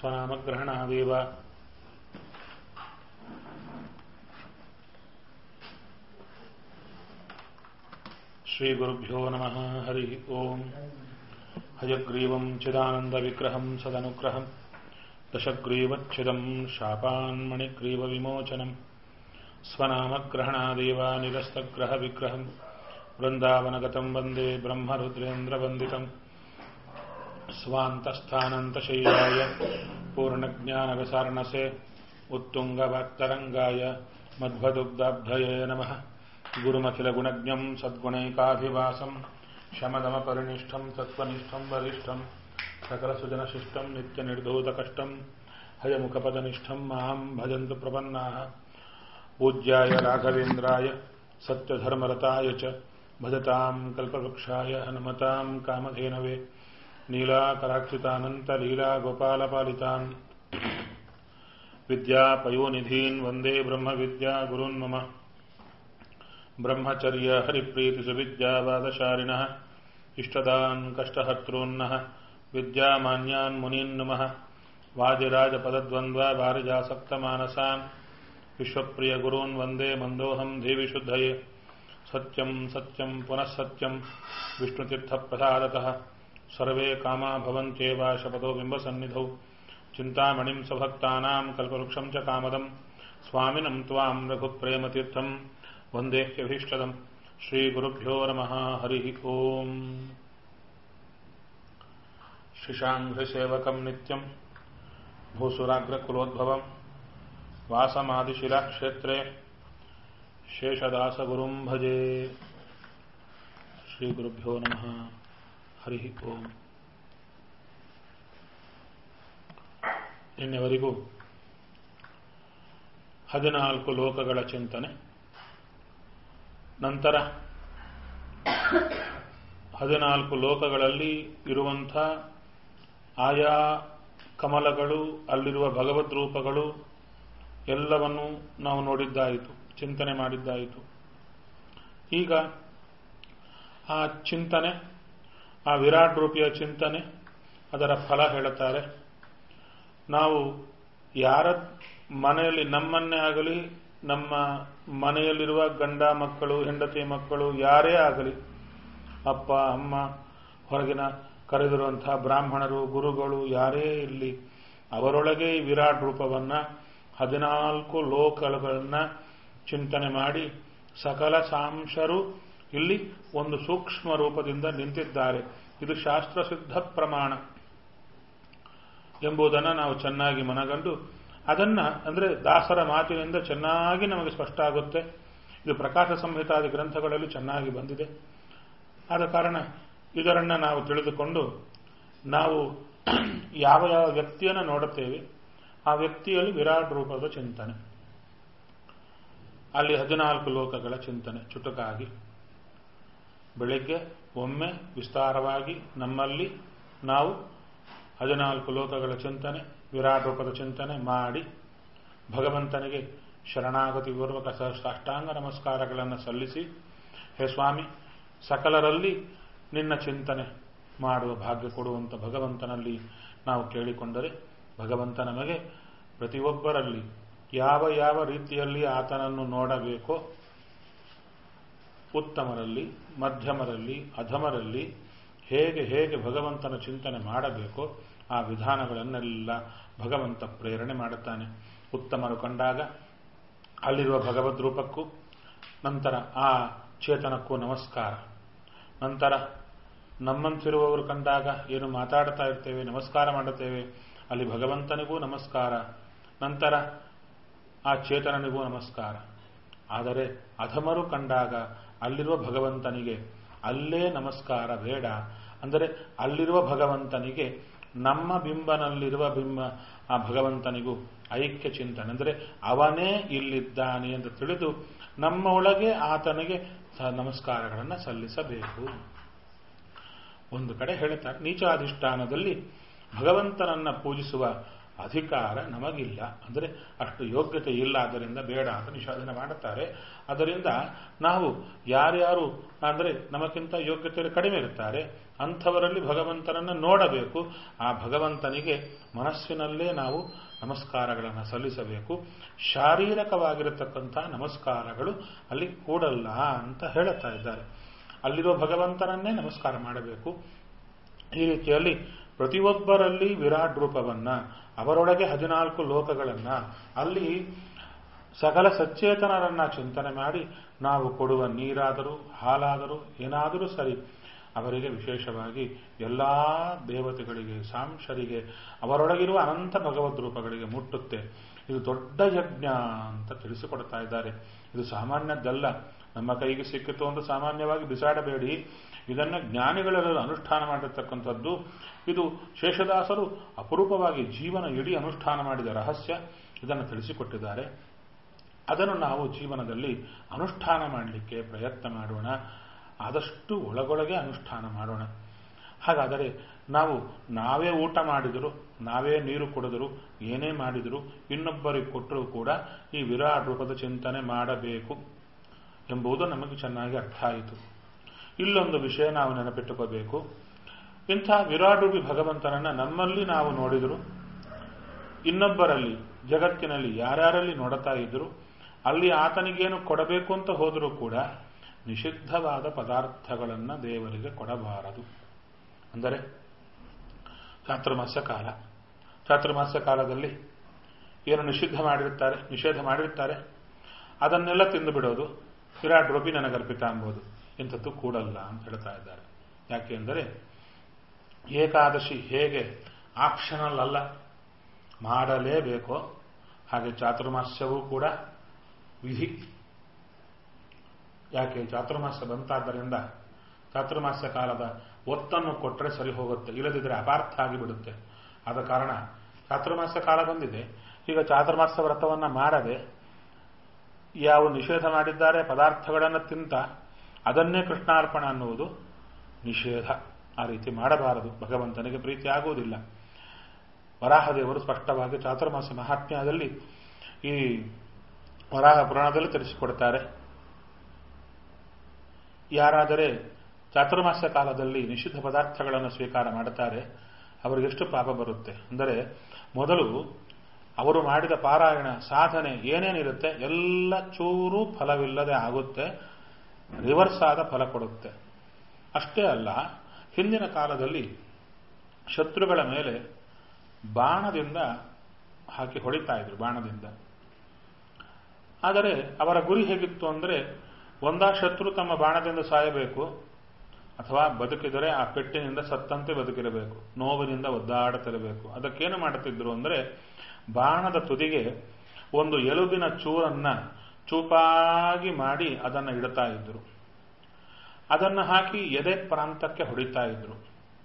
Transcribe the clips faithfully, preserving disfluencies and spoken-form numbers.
ಸ್ವನಾಮಗ್ರಹಣಾದೇವ ಶ್ರೀಗುರುಭ್ಯೋ ನಮಃ ಹರಿ ಓಂ ಹಯಗ್ರೀವಂ ಚಿದಾನಂದವಿಗ್ರಹಂ ಸದನುಗ್ರಹಂ ದಶಗ್ರೀವಚ್ಛಿದಂ ಶಾಪಾನ್ಮಣಿಗ್ರೀವವಿಮೋಚನಂ ಸ್ವನಾಮಗ್ರಹಣಾದೇವ ನಿರಸ್ತಗ್ರಹವಿಗ್ರಹಂ ವೃಂದಾವನಗತಂ ವಂದೇ ಬ್ರಹ್ಮರುದ್ರೇಂದ್ರವಂದಿತಂ ಸ್ವಾಂತಸ್ಥಾನಂತಶಯ್ಯಾಯ ಪೂರ್ಣಜ್ಞಾನವಿಸಾರಣಸೆ ಉತ್ತುಂಗಭಕ್ತರಂಗಾಯ ಮಧ್ವದುಗ್ಧಾಬ್ಧಯೇ ನಮಃ ಗುರುಮಖಿಲಗುಣಜ್ಞಂ ಸದ್ಗುಣೈಕಾಭಿವಾಸಂ ಶಮದಮಪರಿನಿಷ್ಠಂ ಸತ್ವನಿಷ್ಠಂ ವರಿಷ್ಠಂ ಸಕಲಸುಜನಶಿಷ್ಟಂ ನಿತ್ಯನಿರ್ಧೂತಕಷ್ಟಂ ಹಯಮುಖಪದನಿಷ್ಠಂ ಮಾಂ ಭಜಂತು ಪ್ರಪನ್ನಾಃ ಪೂಜ್ಯಾಯ ರಾಘವೇಂದ್ರಾಯ ಸತ್ಯಧರ್ಮರತಾಯ ಚ ಭಜತಾಂ ಕಲ್ಪವೃಕ್ಷಾಯ ಹನುಮತಾಂ ಕಾಮಧೇನವೇ ನೀಲಾಕರಾಕ್ಷಿತಾನಂತಲೀಲಾಗೋಪಾಲಪಾಲಿತಾನ್ ವಿದ್ಯಾಪಯೋನಿಧೀನ್ ವಂದೇ ಬ್ರಹ್ಮವಿದ್ಯಾಗುರುನ್ ಮಮ ಬ್ರಹ್ಮಚರ್ಯ ಹರಿಪ್ರೀತಿಸುವಿದ್ಯಾವಾದಶಾಲಿನಃ ಇಷ್ಟದಾನ್ ಕಷ್ಟಹರ್ತॄನ್ನಃ ವಿದ್ಯಾಮಾನ್ಯಾನ್ ಮುನೀನ್ ನಮಃ ವಾದಿರಾಜಪದದ್ವಂದ್ವ ವಾರಿಜಾಸಕ್ತಮಾನಸಾನ್ ವಿಶ್ವಪ್ರಿಯ ಗುರೂನ್ ವಂದೇ ಮಂದೋಹಂ ದೇವಿ ಶುದ್ಧಯೇ ಸತ್ಯಂ ಸತ್ಯಂ ಪುನಃ ಸತ್ಯಂ ವಿಷ್ಣುತೀರ್ಥಪ್ರಸಾದತಃ ಸರ್ವೇ ಕಾಮಾ ಭವಂತ್ಯೇವ ಶಪಥೋ ಬಿಂಬಸನ್ನಿಧೌ ಚಿಂತಾಮಣಿಂ ಸಭಕ್ತಾನಾಂ ಕಲ್ಪವೃಕ್ಷಂ ಚ ಕಾಮದಂ ಸ್ವಾಮಿನಂ ತ್ವಾಂ ರಘುಪ್ರೇಮತೀರ್ಥಂ ವಂದೇಹ್ಯಭೀಷ್ಟದಂ ಶ್ರೀಗುರುಭ್ಯೋ ನಮಃ ಹರಿ ಓಂ ಶಿಶಾಂಘ್ರಿಸೇವಕಂ ನಿತ್ಯಂ ಭೂಸುರಾಗ್ರಕುಲೋದ್ಭವಂ ವಾಸಮಾದಿಶಿಲಾಕ್ಷೇತ್ರೇ ಶೇಷದಾಸಗುರುಂ ಭಜೆ ಶ್ರೀಗುರುಭ್ಯೋ ನಮಃ ಹರಿ ಓಂ. ನಿನ್ನೆವರೆಗೂ ಹದಿನಾಲ್ಕು ಲೋಕಗಳ ಚಿಂತನೆ, ನಂತರ ಹದಿನಾಲ್ಕು ಲೋಕಗಳಲ್ಲಿ ಇರುವಂಥ ಆಯಾ ಕಮಲಗಳು, ಅಲ್ಲಿರುವ ಭಗವದ್ ರೂಪಗಳು ಎಲ್ಲವನ್ನೂ ನಾವು ನೋಡಿದ್ದಾಯಿತು, ಚಿಂತನೆ ಮಾಡಿದ್ದಾಯಿತು. ಈಗ ಆ ಚಿಂತನೆ, ಆ ವಿರಾಟ್ ರೂಪಿಯ ಚಿಂತನೆ, ಅದರ ಫಲ ಹೇಳುತ್ತಾರೆ. ನಾವು ಯಾರ ಮನೆಯಲ್ಲಿ, ನಮ್ಮನ್ನೇ ಆಗಲಿ, ನಮ್ಮ ಮನೆಯಲ್ಲಿರುವ ಗಂಡ ಮಕ್ಕಳು, ಹೆಂಡತಿ ಮಕ್ಕಳು, ಯಾರೇ ಆಗಲಿ, ಅಪ್ಪ ಅಮ್ಮ, ಹೊರಗಿನ ಕರೆದಿರುವಂತಹ ಬ್ರಾಹ್ಮಣರು, ಗುರುಗಳು, ಯಾರೇ ಇರಲಿ, ಅವರೊಳಗೆ ಈ ವಿರಾಟ್ ರೂಪವನ್ನ, ಹದಿನಾಲ್ಕು ಲೋಕಗಳನ್ನ ಚಿಂತನೆ ಮಾಡಿ ಸಕಲ ಸಾಂಶರು ಇಲ್ಲಿ ಒಂದು ಸೂಕ್ಷ್ಮ ರೂಪದಿಂದ ನಿಂತಿದ್ದಾರೆ. ಇದು ಶಾಸ್ತ್ರಸಿದ್ಧ ಪ್ರಮಾಣ ಎಂಬುದನ್ನು ನಾವು ಚೆನ್ನಾಗಿ ಮನಗಂಡು, ಅದನ್ನ ಅಂದ್ರೆ ದಾಸರ ಮಾತಿನಿಂದ ಚೆನ್ನಾಗಿ ನಮಗೆ ಸ್ಪಷ್ಟ ಆಗುತ್ತೆ. ಇದು ಪ್ರಕಾಶ ಸಂಹಿತಾದಿ ಗ್ರಂಥಗಳಲ್ಲಿ ಚೆನ್ನಾಗಿ ಬಂದಿದೆ. ಆದ ಕಾರಣ ಇದರನ್ನ ನಾವು ತಿಳಿದುಕೊಂಡು ನಾವು ಯಾವ ಯಾವ ವ್ಯಕ್ತಿಯನ್ನು ನೋಡುತ್ತೇವೆ, ಆ ವ್ಯಕ್ತಿಯಲ್ಲಿ ವಿರಾಟ್ ರೂಪದ ಚಿಂತನೆ, ಅಲ್ಲಿ ಹದಿನಾಲ್ಕು ಲೋಕಗಳ ಚಿಂತನೆ ಚುಟುಕಾಗಿ ಬೆಳಿಗ್ಗೆ ಒಮ್ಮೆ ವಿಸ್ತಾರವಾಗಿ ನಮ್ಮಲ್ಲಿ ನಾವು ಹದಿನಾಲ್ಕು ಲೋಕಗಳ ಚಿಂತನೆ, ವಿರಾಟ್ ರೂಪದ ಚಿಂತನೆ ಮಾಡಿ ಭಗವಂತನಿಗೆ ಶರಣಾಗತಿ ಪೂರ್ವಕ ಸಾಷ್ಟಾಂಗ ನಮಸ್ಕಾರಗಳನ್ನು ಸಲ್ಲಿಸಿ, ಹೇ ಸ್ವಾಮಿ, ಸಕಲರಲ್ಲಿ ನಿನ್ನ ಚಿಂತನೆ ಮಾಡುವ ಭಾಗ್ಯ ಕೊಡುವಂಥ ಭಗವಂತನಲ್ಲಿ ನಾವು ಕೇಳಿಕೊಂಡರೆ, ಭಗವಂತ ನಮಗೆ ಪ್ರತಿಯೊಬ್ಬರಲ್ಲಿ ಯಾವ ಯಾವ ರೀತಿಯಲ್ಲಿ ಆತನನ್ನು ನೋಡಬೇಕೋ, ಉತ್ತಮರಲ್ಲಿ, ಮಧ್ಯಮರಲ್ಲಿ, ಅಧಮರಲ್ಲಿ ಹೇಗೆ ಹೇಗೆ ಭಗವಂತನ ಚಿಂತನೆ ಮಾಡಬೇಕೋ ಆ ವಿಧಾನಗಳನ್ನೆಲ್ಲ ಭಗವಂತ ಪ್ರೇರಣೆ ಮಾಡುತ್ತಾನೆ. ಉತ್ತಮರು ಕಂಡಾಗ ಅಲ್ಲಿರುವ ಭಗವದ್ ರೂಪಕ್ಕೂ, ನಂತರ ಆ ಚೇತನಕ್ಕೂ ನಮಸ್ಕಾರ. ನಂತರ ನಮ್ಮಂತಿರುವವರು ಕಂಡಾಗ ಏನು ಮಾತಾಡ್ತಾ ಇರ್ತೇವೆ, ನಮಸ್ಕಾರ ಮಾಡುತ್ತೇವೆ, ಅಲ್ಲಿ ಭಗವಂತನಿಗೂ ನಮಸ್ಕಾರ, ನಂತರ ಆ ಚೇತನನಿಗೂ ನಮಸ್ಕಾರ. ಆದರೆ ಅಧಮರು ಕಂಡಾಗ ಅಲ್ಲಿರುವ ಭಗವಂತನಿಗೆ ಅಲ್ಲೇ ನಮಸ್ಕಾರ ಬೇಡ. ಅಂದರೆ ಅಲ್ಲಿರುವ ಭಗವಂತನಿಗೆ ನಮ್ಮ ಬಿಂಬನಲ್ಲಿರುವ ಬಿಂಬ ಆ ಭಗವಂತನಿಗೂ ಐಕ್ಯ ಚಿಂತನೆ, ಅಂದರೆ ಅವನೇ ಇಲ್ಲಿದ್ದಾನೆ ಎಂದು ತಿಳಿದು ನಮ್ಮ ಒಳಗೆ ಆತನಿಗೆ ನಮಸ್ಕಾರಗಳನ್ನು ಸಲ್ಲಿಸಬೇಕು. ಒಂದು ಕಡೆ ಹೇಳ್ತಾರೆ, ನೀಚಾಧಿಷ್ಠಾನದಲ್ಲಿ ಭಗವಂತನನ್ನ ಪೂಜಿಸುವ ಅಧಿಕಾರ ನಮಗಿಲ್ಲ. ಅಂದರೆ ಅಷ್ಟು ಯೋಗ್ಯತೆ ಇಲ್ಲ, ಆದ್ದರಿಂದ ಬೇಡ ಅಂತ ನಿಷೇಧನೆ ಮಾಡುತ್ತಾರೆ. ಅದರಿಂದ ನಾವು ಯಾರ್ಯಾರು ಅಂದರೆ ನಮಗಿಂತ ಯೋಗ್ಯತೆ ಕಡಿಮೆ ಇರ್ತಾರೆ ಅಂಥವರಲ್ಲಿ ಭಗವಂತನನ್ನು ನೋಡಬೇಕು. ಆ ಭಗವಂತನಿಗೆ ಮನಸ್ಸಿನಲ್ಲೇ ನಾವು ನಮಸ್ಕಾರಗಳನ್ನು ಸಲ್ಲಿಸಬೇಕು. ಶಾರೀರಕವಾಗಿರತಕ್ಕಂಥ ನಮಸ್ಕಾರಗಳು ಅಲ್ಲಿ ಕೂಡಲ್ಲ ಅಂತ ಹೇಳುತ್ತಾ ಇದ್ದಾರೆ. ಅಲ್ಲಿರೋ ಭಗವಂತನನ್ನೇ ನಮಸ್ಕಾರ ಮಾಡಬೇಕು. ಈ ರೀತಿಯಲ್ಲಿ ಪ್ರತಿಯೊಬ್ಬರಲ್ಲಿ ವಿರಾಟ್ ರೂಪವನ್ನ, ಅವರೊಳಗೆ ಹದಿನಾಲ್ಕು ಲೋಕಗಳನ್ನ, ಅಲ್ಲಿ ಸಕಲ ಸಚೇತನರನ್ನ ಚಿಂತನೆ ಮಾಡಿ ನಾವು ಕೊಡುವ ನೀರಾದರೂ ಹಾಲಾದರೂ ಏನಾದರೂ ಸರಿ ಅವರಿಗೆ ವಿಶೇಷವಾಗಿ ಎಲ್ಲಾ ದೇವತೆಗಳಿಗೆ ಸಾಂಶರಿಗೆ ಅವರೊಳಗಿರುವ ಅನಂತ ಭಗವದ್ ರೂಪಗಳಿಗೆ ಮುಟ್ಟುತ್ತೆ. ಇದು ದೊಡ್ಡ ಯಜ್ಞ ಅಂತ ತಿಳಿಸಿಕೊಡ್ತಾ ಇದ್ದಾರೆ. ಇದು ಸಾಮಾನ್ಯದ್ದಲ್ಲ. ನಮ್ಮ ಕೈಗೆ ಸಿಕ್ಕಿತು ಅಂತ ಸಾಮಾನ್ಯವಾಗಿ ಬಿಸಾಡಬೇಡಿ. ಇದನ್ನು ಜ್ಞಾನಿಗಳೆಲ್ಲರೂ ಅನುಷ್ಠಾನ ಮಾಡಿರ್ತಕ್ಕಂಥದ್ದು. ಇದು ಶೇಷದಾಸರು ಅಪರೂಪವಾಗಿ ಜೀವನ ಇಡೀ ಅನುಷ್ಠಾನ ಮಾಡಿದ ರಹಸ್ಯ ಇದನ್ನು ತಿಳಿಸಿಕೊಟ್ಟಿದ್ದಾರೆ. ಅದನ್ನು ನಾವು ಜೀವನದಲ್ಲಿ ಅನುಷ್ಠಾನ ಮಾಡಲಿಕ್ಕೆ ಪ್ರಯತ್ನ ಮಾಡೋಣ. ಆದಷ್ಟು ಒಳಗೊಳಗೆ ಅನುಷ್ಠಾನ ಮಾಡೋಣ. ಹಾಗಾದರೆ ನಾವು ನಾವೇ ಊಟ ಮಾಡಿದರೂ, ನಾವೇ ನೀರು ಕುಡಿದರೂ, ಏನೇ ಮಾಡಿದರೂ ಇನ್ನೊಬ್ಬರಿಗೆ ಕೊಟ್ಟರೂ ಕೂಡ ಈ ವಿರಾಟ್ ರೂಪದ ಚಿಂತನೆ ಮಾಡಬೇಕು ಎಂಬುದು ನಮಗೆ ಚೆನ್ನಾಗಿ ಅರ್ಥ ಆಯಿತು. ಇಲ್ಲೊಂದು ವಿಷಯ ನಾವು ನೆನಪಿಟ್ಟುಕೋಬೇಕು. ಇಂಥ ವಿರಾಟ್ ರೂಪಿ ಭಗವಂತನನ್ನ ನಮ್ಮಲ್ಲಿ ನಾವು ನೋಡಿದರೂ, ಇನ್ನೊಬ್ಬರಲ್ಲಿ ಜಗತ್ತಿನಲ್ಲಿ ಯಾರ್ಯಾರಲ್ಲಿ ನೋಡುತ್ತಾ ಇದ್ರು, ಅಲ್ಲಿ ಆತನಿಗೇನು ಕೊಡಬೇಕು ಅಂತ ಹೋದರೂ ಕೂಡ ನಿಷಿದ್ಧವಾದ ಪದಾರ್ಥಗಳನ್ನು ದೇವರಿಗೆ ಕೊಡಬಾರದು. ಅಂದರೆ ಚಾತುರ್ಮಾಸ್ಯ ಕಾಲ, ಚಾತುರ್ಮಾಸ್ಯ ಕಾಲದಲ್ಲಿ ಏನು ನಿಷಿದ್ಧ ಮಾಡಿರ್ತಾರೆ, ನಿಷೇಧ ಮಾಡಿರ್ತಾರೆ, ಅದನ್ನೆಲ್ಲ ತಿಂದು ಬಿಡೋದು, ವಿರಾಟ್ ರೂಪಿ ನನಗರ್ಪಿತ ಎಂಬುದು ಇಂಥದ್ದು ಕೂಡಲ್ಲ ಅಂತ ಹೇಳ್ತಾ ಇದ್ದಾರೆ. ಯಾಕೆಂದರೆ ಏಕಾದಶಿ ಹೇಗೆ ಆಪ್ಷನಲ್ ಅಲ್ಲ, ಮಾಡಲೇಬೇಕೋ ಹಾಗೆ ಚಾತುರ್ಮಾಸ್ಯವೂ ಕೂಡ ವಿಧಿ. ಯಾಕೆ ಚಾತುರ್ಮಾಸ್ಯ ಬಂತಾದ್ದರಿಂದ ಚಾತುರ್ಮಾಸ್ಯ ಕಾಲದ ಒತ್ತನ್ನು ಕೊಟ್ಟರೆ ಸರಿ ಹೋಗುತ್ತೆ, ಇಲ್ಲದಿದ್ದರೆ ಅಪಾರ್ಥ ಆಗಿಬಿಡುತ್ತೆ. ಆದ ಕಾರಣ ಚಾತುರ್ಮಾಸ್ಯ ಕಾಲ ಬಂದಿದೆ, ಈಗ ಚಾತುರ್ಮಾಸ್ಯ ವ್ರತವನ್ನು ಮಾಡದೆ ಯಾವ ನಿಷೇಧ ಮಾಡಿದ್ದಾರೆ ಪದಾರ್ಥಗಳನ್ನು ತಿಂತ ಅದನ್ನೇ ಕೃಷ್ಣಾರ್ಪಣ ಅನ್ನುವುದು ನಿಷೇಧ. ಆ ರೀತಿ ಮಾಡಬಾರದು, ಭಗವಂತನಿಗೆ ಪ್ರೀತಿ ಆಗುವುದಿಲ್ಲ. ವರಾಹದೇವರು ಸ್ಪಷ್ಟವಾಗಿ ಚಾತುರ್ಮಾಸ್ಯ ಮಹಾತ್ಮ್ಯದಲ್ಲಿ ಈ ವರಾಹ ಪುರಾಣದಲ್ಲಿ ತಿಳಿಸಿಕೊಡ್ತಾರೆ. ಯಾರಾದರೆ ಚಾತುರ್ಮಾಸ್ಯ ಕಾಲದಲ್ಲಿ ನಿಷಿದ್ಧ ಪದಾರ್ಥಗಳನ್ನು ಸ್ವೀಕಾರ ಮಾಡುತ್ತಾರೆ ಅವರಿಗೆ ಎಷ್ಟು ಪಾಪ ಬರುತ್ತೆ ಅಂದರೆ, ಮೊದಲು ಅವರು ಮಾಡಿದ ಪಾರಾಯಣ ಸಾಧನೆ ಏನೇನಿರುತ್ತೆ ಎಲ್ಲ ಚೂರು ಫಲವಿಲ್ಲದೆ ಆಗುತ್ತೆ, ರಿವರ್ಸ್ ಆದ ಫಲ ಕೊಡುತ್ತೆ. ಅಷ್ಟೇ ಅಲ್ಲ, ಹಿಂದಿನ ಕಾಲದಲ್ಲಿ ಶತ್ರುಗಳ ಮೇಲೆ ಬಾಣದಿಂದ ಹಾಕಿ ಹೊಡಿತಾ ಇದ್ರು, ಬಾಣದಿಂದ. ಆದರೆ ಅವರ ಗುರಿ ಹೇಗಿತ್ತು ಅಂದರೆ, ಒಂದಾ ಶತ್ರು ತಮ್ಮ ಬಾಣದಿಂದ ಸಾಯಬೇಕು, ಅಥವಾ ಬದುಕಿದರೆ ಆ ಪೆಟ್ಟಿನಿಂದ ಸತ್ತಂತೆ ಬದುಕಿರಬೇಕು, ನೋವಿನಿಂದ ಒದ್ದಾಡುತ್ತಿರಬೇಕು. ಅದಕ್ಕೇನು ಮಾಡುತ್ತಿದ್ರು ಅಂದರೆ, ಬಾಣದ ತುದಿಗೆ ಒಂದು ಎಲುಬಿನ ಚೂರನ್ನ ಚೂಪಾಗಿ ಮಾಡಿ ಅದನ್ನು ಇಡ್ತಾ ಇದ್ರು. ಅದನ್ನು ಹಾಕಿ ಎದೆ ಪ್ರಾಂತಕ್ಕೆ ಹೊಡಿತಾ ಇದ್ರು.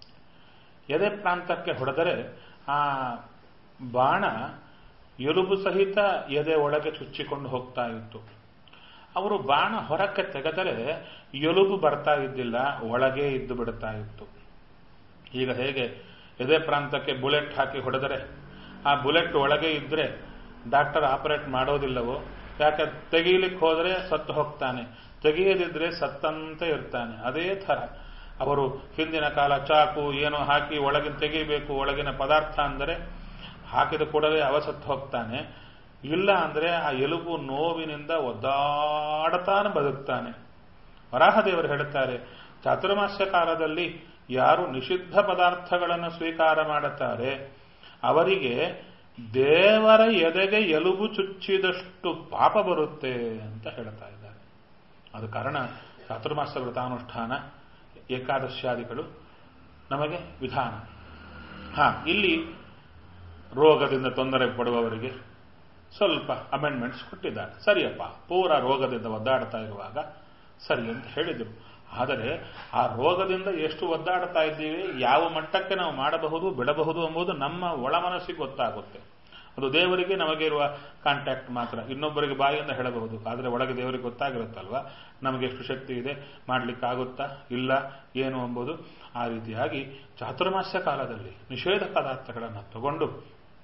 ಎದೆ ಪ್ರಾಂತಕ್ಕೆ ಹೊಡೆದರೆ ಆ ಬಾಣ ಎಲುಬು ಸಹಿತ ಎದೆ ಒಳಗೆ ಚುಚ್ಚಿಕೊಂಡು ಹೋಗ್ತಾ ಇತ್ತು. ಅವರು ಬಾಣ ಹೊರಕ್ಕೆ ತೆಗೆದರೆ ಎಲುಬು ಬರ್ತಾ ಇದ್ದಿಲ್ಲ, ಒಳಗೆ ಇದ್ದು ಬಿಡುತ್ತಾ ಇತ್ತು. ಈಗ ಹೇಗೆ ಎದೆ ಪ್ರಾಂತಕ್ಕೆ ಬುಲೆಟ್ ಹಾಕಿ ಹೊಡೆದರೆ ಆ ಬುಲೆಟ್ ಒಳಗೆ ಇದ್ರೆ ಡಾಕ್ಟರ್ ಆಪರೇಟ್ ಮಾಡೋದಿಲ್ಲವೋ, ಯಾಕೆ ತೆಗೀಲಿಕ್ಕೆ ಹೋದರೆ ಸತ್ತು ಹೋಗ್ತಾನೆ, ತೆಗೆಯದಿದ್ರೆ ಸತ್ತಂತೆ ಇರ್ತಾನೆ. ಅದೇ ಥರ ಅವರು ಹಿಂದಿನ ಕಾಲ ಚಾಕು ಏನೋ ಹಾಕಿ ಒಳಗಿನ ತೆಗಿಬೇಕು, ಒಳಗಿನ ಪದಾರ್ಥ ಅಂದರೆ ಹಾಕಿದ ಕೂಡಲೇ ಅವ ಸತ್ತು ಹೋಗ್ತಾನೆ. ಇಲ್ಲ ಅಂದ್ರೆ ಆ ಎಲುಬು ನೋವಿನಿಂದ ಒದ್ದಾಡತಾನೆ ಬದುಕ್ತಾನೆ. ವರಾಹದೇವರು ಹೇಳುತ್ತಾರೆ, ಚಾತುರ್ಮಾಸ್ಯ ಕಾಲದಲ್ಲಿ ಯಾರು ನಿಷಿದ್ಧ ಪದಾರ್ಥಗಳನ್ನು ಸ್ವೀಕಾರ ಮಾಡುತ್ತಾರೆ ಅವರಿಗೆ ದೇವರ ಎದೆಗೆ ಎಲುಬು ಚುಚ್ಚಿದಷ್ಟು ಪಾಪ ಬರುತ್ತೆ ಅಂತ ಹೇಳ್ತಾ ಇದ್ದಾರೆ. ಅದು ಕಾರಣ ಚಾತುರ್ಮಾಸ್ಯ ವ್ರತಾನುಷ್ಠಾನ ಏಕಾದಶ್ಯಾದಿಗಳು ನಮಗೆ ವಿಧಾನ. ಹಾ, ಇಲ್ಲಿ ರೋಗದಿಂದ ತೊಂದರೆ ಪಡುವವರಿಗೆ ಸ್ವಲ್ಪ ಅಮೆಂಡ್ಮೆಂಟ್ಸ್ ಕೊಟ್ಟಿದ್ದಾರೆ. ಸರಿಯಪ್ಪ, ಪೂರ ರೋಗದಿಂದ ಒದ್ದಾಡ್ತಾ ಇರುವಾಗ ಸರಿ ಅಂತ ಹೇಳಿದರು. ಆದರೆ ಆ ರೋಗದಿಂದ ಎಷ್ಟು ಒದ್ದಾಡ್ತಾ ಇದ್ದೀವಿ, ಯಾವ ಮಟ್ಟಕ್ಕೆ ನಾವು ಮಾಡಬಹುದು ಬಿಡಬಹುದು ಎಂಬುದು ನಮ್ಮ ಒಳ ಮನಸ್ಸಿಗೆ ಗೊತ್ತಾಗುತ್ತೆ. ಅದು ದೇವರಿಗೆ ನಮಗೆ ಇರುವ ಕಾಂಟ್ಯಾಕ್ಟ್ ಮಾತ್ರ. ಇನ್ನೊಬ್ಬರಿಗೆ ಬಾಯಿಯಿಂದ ಹೇಳಬಹುದು, ಆದರೆ ಒಳಗೆ ದೇವರಿಗೆ ಗೊತ್ತಾಗಿರುತ್ತಲ್ವಾ ನಮಗೆ ಎಷ್ಟು ಶಕ್ತಿ ಇದೆ, ಮಾಡಲಿಕ್ಕಾಗುತ್ತಾ ಇಲ್ಲ ಏನು ಎಂಬುದು. ಆ ರೀತಿಯಾಗಿ ಚಾತುರ್ಮಾಸ್ಯ ಕಾಲದಲ್ಲಿ ನಿಷೇಧ ಪದಾರ್ಥಗಳನ್ನು ತಗೊಂಡು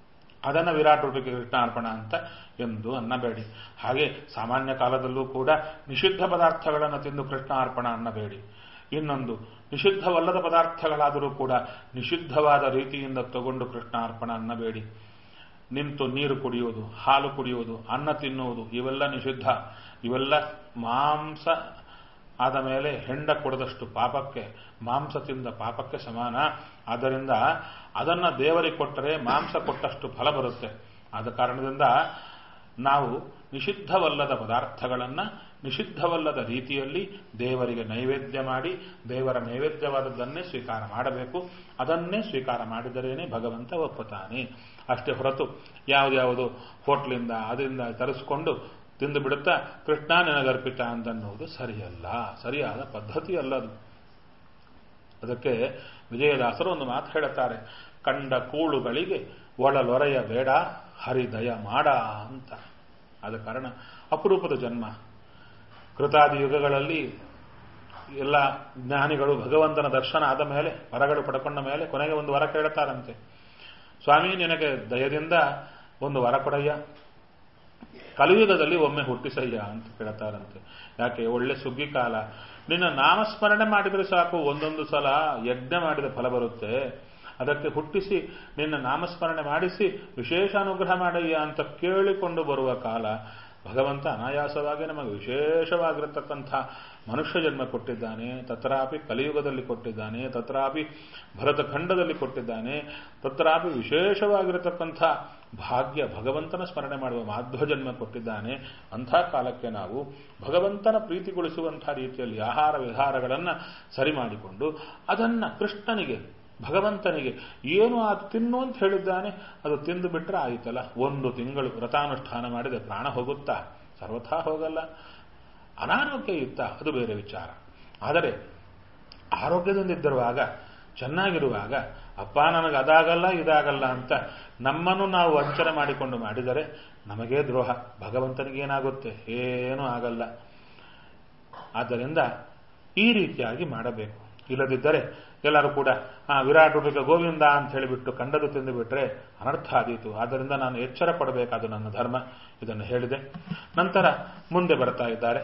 ಅದನ್ನು ವಿರಾಟ್ ರೂಪಕ್ಕೆ ಕೃಷ್ಣಾರ್ಪಣ ಅಂತ ಎಂದು ಅನ್ನಬೇಡಿ. ಹಾಗೆ ಸಾಮಾನ್ಯ ಕಾಲದಲ್ಲೂ ಕೂಡ ನಿಷಿದ್ಧ ಪದಾರ್ಥಗಳನ್ನು ತಿಂದು ಕೃಷ್ಣಾರ್ಪಣ ಅನ್ನಬೇಡಿ. ಇನ್ನೊಂದು, ನಿಷಿದ್ಧವಲ್ಲದ ಪದಾರ್ಥಗಳಾದರೂ ಕೂಡ ನಿಷಿದ್ಧವಾದ ರೀತಿಯಿಂದ ತಗೊಂಡು ಕೃಷ್ಣಾರ್ಪಣ ಅನ್ನಬೇಡಿ. ನಿಂತು ನೀರು ಕುಡಿಯುವುದು, ಹಾಲು ಕುಡಿಯುವುದು, ಅನ್ನ ತಿನ್ನುವುದು ಇವೆಲ್ಲ ನಿಷಿದ್ಧ. ಇವೆಲ್ಲ ಮಾಂಸ ಆದ ಮೇಲೆ ಹೆಂಡ ಕೊಡದಷ್ಟು ಪಾಪಕ್ಕೆ, ಮಾಂಸ ತಿಂದ ಪಾಪಕ್ಕೆ ಸಮಾನ. ಆದ್ದರಿಂದ ಅದನ್ನು ದೇವರಿಗೆ ಕೊಟ್ಟರೆ ಮಾಂಸ ಕೊಟ್ಟಷ್ಟು ಫಲ ಬರುತ್ತೆ. ಆದ ಕಾರಣದಿಂದ ನಾವು ನಿಷಿದ್ಧವಲ್ಲದ ಪದಾರ್ಥಗಳನ್ನು ನಿಷಿದ್ಧವಲ್ಲದ ರೀತಿಯಲ್ಲಿ ದೇವರಿಗೆ ನೈವೇದ್ಯ ಮಾಡಿ ದೇವರ ನೈವೇದ್ಯವಾದದ್ದನ್ನೇ ಸ್ವೀಕಾರ ಮಾಡಬೇಕು. ಅದನ್ನೇ ಸ್ವೀಕಾರ ಮಾಡಿದರೇನೆ ಭಗವಂತ ಒಪ್ಪುತ್ತಾನೆ. ಅಷ್ಟೇ ಹೊರತು ಯಾವುದ್ಯಾವುದು ಹೋಟ್ಲಿಂದ ಅದರಿಂದ ತರಿಸ್ಕೊಂಡು ತಿಂದು ಬಿಡುತ್ತಾ ಕೃಷ್ಣ ನಿನಗರ್ಪಿತ ಅಂತನ್ನುವುದು ಸರಿಯಲ್ಲ, ಸರಿಯಾದ ಪದ್ಧತಿ ಅಲ್ಲದು. ಅದಕ್ಕೆ ವಿಜಯದಾಸರು ಒಂದು ಮಾತು ಹೇಳುತ್ತಾರೆ, ಕಂಡ ಕೂಳುಗಳಿಗೆ ಒಳಲೊರೆಯ ಬೇಡ ಹರಿದಯ ಮಾಡ ಅಂತ. ಆದ ಕಾರಣ ಅಪರೂಪದ ಜನ್ಮ. ಕೃತಾದಿ ಯುಗಗಳಲ್ಲಿ ಎಲ್ಲ ಜ್ಞಾನಿಗಳು ಭಗವಂತನ ದರ್ಶನ ಆದ ಮೇಲೆ ವರಗಳು ಪಡ್ಕೊಂಡ ಮೇಲೆ ಕೊನೆಗೆ ಒಂದು ವರ ಕೇಳುತ್ತಾರಂತೆ, ಸ್ವಾಮಿ ನಿನಗೆ ದಯದಿಂದ ಒಂದು ವರ ಕೊಡಯ್ಯ, ಕಲಿಯುಗದಲ್ಲಿ ಒಮ್ಮೆ ಹುಟ್ಟಿಸಯ್ಯ ಅಂತ ಕೇಳ್ತಾರಂತೆ. ಯಾಕೆ? ಒಳ್ಳೆ ಸುಗ್ಗಿ ಕಾಲ, ನಿನ್ನ ನಾಮಸ್ಮರಣೆ ಮಾಡಿದರೆ ಸಾಕು, ಒಂದೊಂದು ಸಲ ಯಜ್ಞ ಮಾಡಿದ ಫಲ ಬರುತ್ತೆ. ಅದಕ್ಕೆ ಹುಟ್ಟಿಸಿ ನಿನ್ನ ನಾಮಸ್ಮರಣೆ ಮಾಡಿಸಿ ವಿಶೇಷ ಅನುಗ್ರಹ ಮಾಡಯ್ಯ ಅಂತ ಕೇಳಿಕೊಂಡು ಬರುವ ಕಾಲ. ಭಗವಂತ ಅನಾಯಾಸವಾಗಿ ನಮಗೆ ವಿಶೇಷವಾಗಿರತಕ್ಕಂಥ ಮನುಷ್ಯ ಜನ್ಮ ಕೊಟ್ಟಿದ್ದಾನೆ. ತತ್ರಾಪಿ ಕಲಿಯುಗದಲ್ಲಿ ಕೊಟ್ಟಿದ್ದಾನೆ, ತತ್ರಾಪಿ ಭರತಖಂಡದಲ್ಲಿ ಕೊಟ್ಟಿದ್ದಾನೆ, ತತ್ರಾಪಿ ವಿಶೇಷವಾಗಿರತಕ್ಕಂಥ ಭಾಗ್ಯ ಭಗವಂತನ ಸ್ಮರಣೆ ಮಾಡುವ ಮಾಧ್ವ ಜನ್ಮ ಕೊಟ್ಟಿದ್ದಾನೆ. ಅಂಥ ಕಾಲಕ್ಕೆ ನಾವು ಭಗವಂತನ ಪ್ರೀತಿಗೊಳಿಸುವಂಥ ರೀತಿಯಲ್ಲಿ ಆಹಾರ ವಿಹಾರಗಳನ್ನು ಸರಿ ಮಾಡಿಕೊಂಡು ಅದನ್ನು ಕೃಷ್ಣನಿಗೆ ಭಗವಂತನಿಗೆ ಏನು ಅದು ತಿನ್ನು ಅಂತ ಹೇಳಿದ್ದಾನೆ ಅದು ತಿಂದು ಬಿಟ್ರೆ ಆಯಿತಲ್ಲ. ಒಂದು ತಿಂಗಳು ವ್ರತಾನುಷ್ಠಾನ ಮಾಡಿದೆ ಪ್ರಾಣ ಹೋಗುತ್ತಾ? ಸರ್ವಥಾ ಹೋಗಲ್ಲ. ಅನಾರೋಗ್ಯ ಇತ್ತ ಅದು ಬೇರೆ ವಿಚಾರ. ಆದರೆ ಆರೋಗ್ಯದಿಂದಿದ್ದಿರುವಾಗ, ಚೆನ್ನಾಗಿರುವಾಗ ಅಪ್ಪ ನನಗೆ ಅದಾಗಲ್ಲ ಇದಾಗಲ್ಲ ಅಂತ ನಮ್ಮನ್ನು ನಾವು ವಂಚನೆ ಮಾಡಿಕೊಂಡು ಮಾಡಿದರೆ ನಮಗೇ ದ್ರೋಹ. ಭಗವಂತನಿಗೇನಾಗುತ್ತೆ? ಏನೂ ಆಗಲ್ಲ. ಆದ್ದರಿಂದ ಈ ರೀತಿಯಾಗಿ ಮಾಡಬೇಕು. ಇಲ್ಲದಿದ್ದರೆ ಎಲ್ಲರೂ ಕೂಡ ಆ ವಿರಾಟ್ ರೂಪಿಕ ಗೋವಿಂದ ಅಂತ ಹೇಳಿಬಿಟ್ಟು ಕಂಡದು ತಿಂದು ಬಿಟ್ರೆ ಅನರ್ಥ ಆದೀತು. ಆದ್ದರಿಂದ ನಾನು ಎಚ್ಚರ ಪಡಬೇಕಾದ ನನ್ನ ಧರ್ಮ, ಇದನ್ನು ಹೇಳಿದೆ. ನಂತರ ಮುಂದೆ ಬರ್ತಾ ಇದ್ದಾರೆ.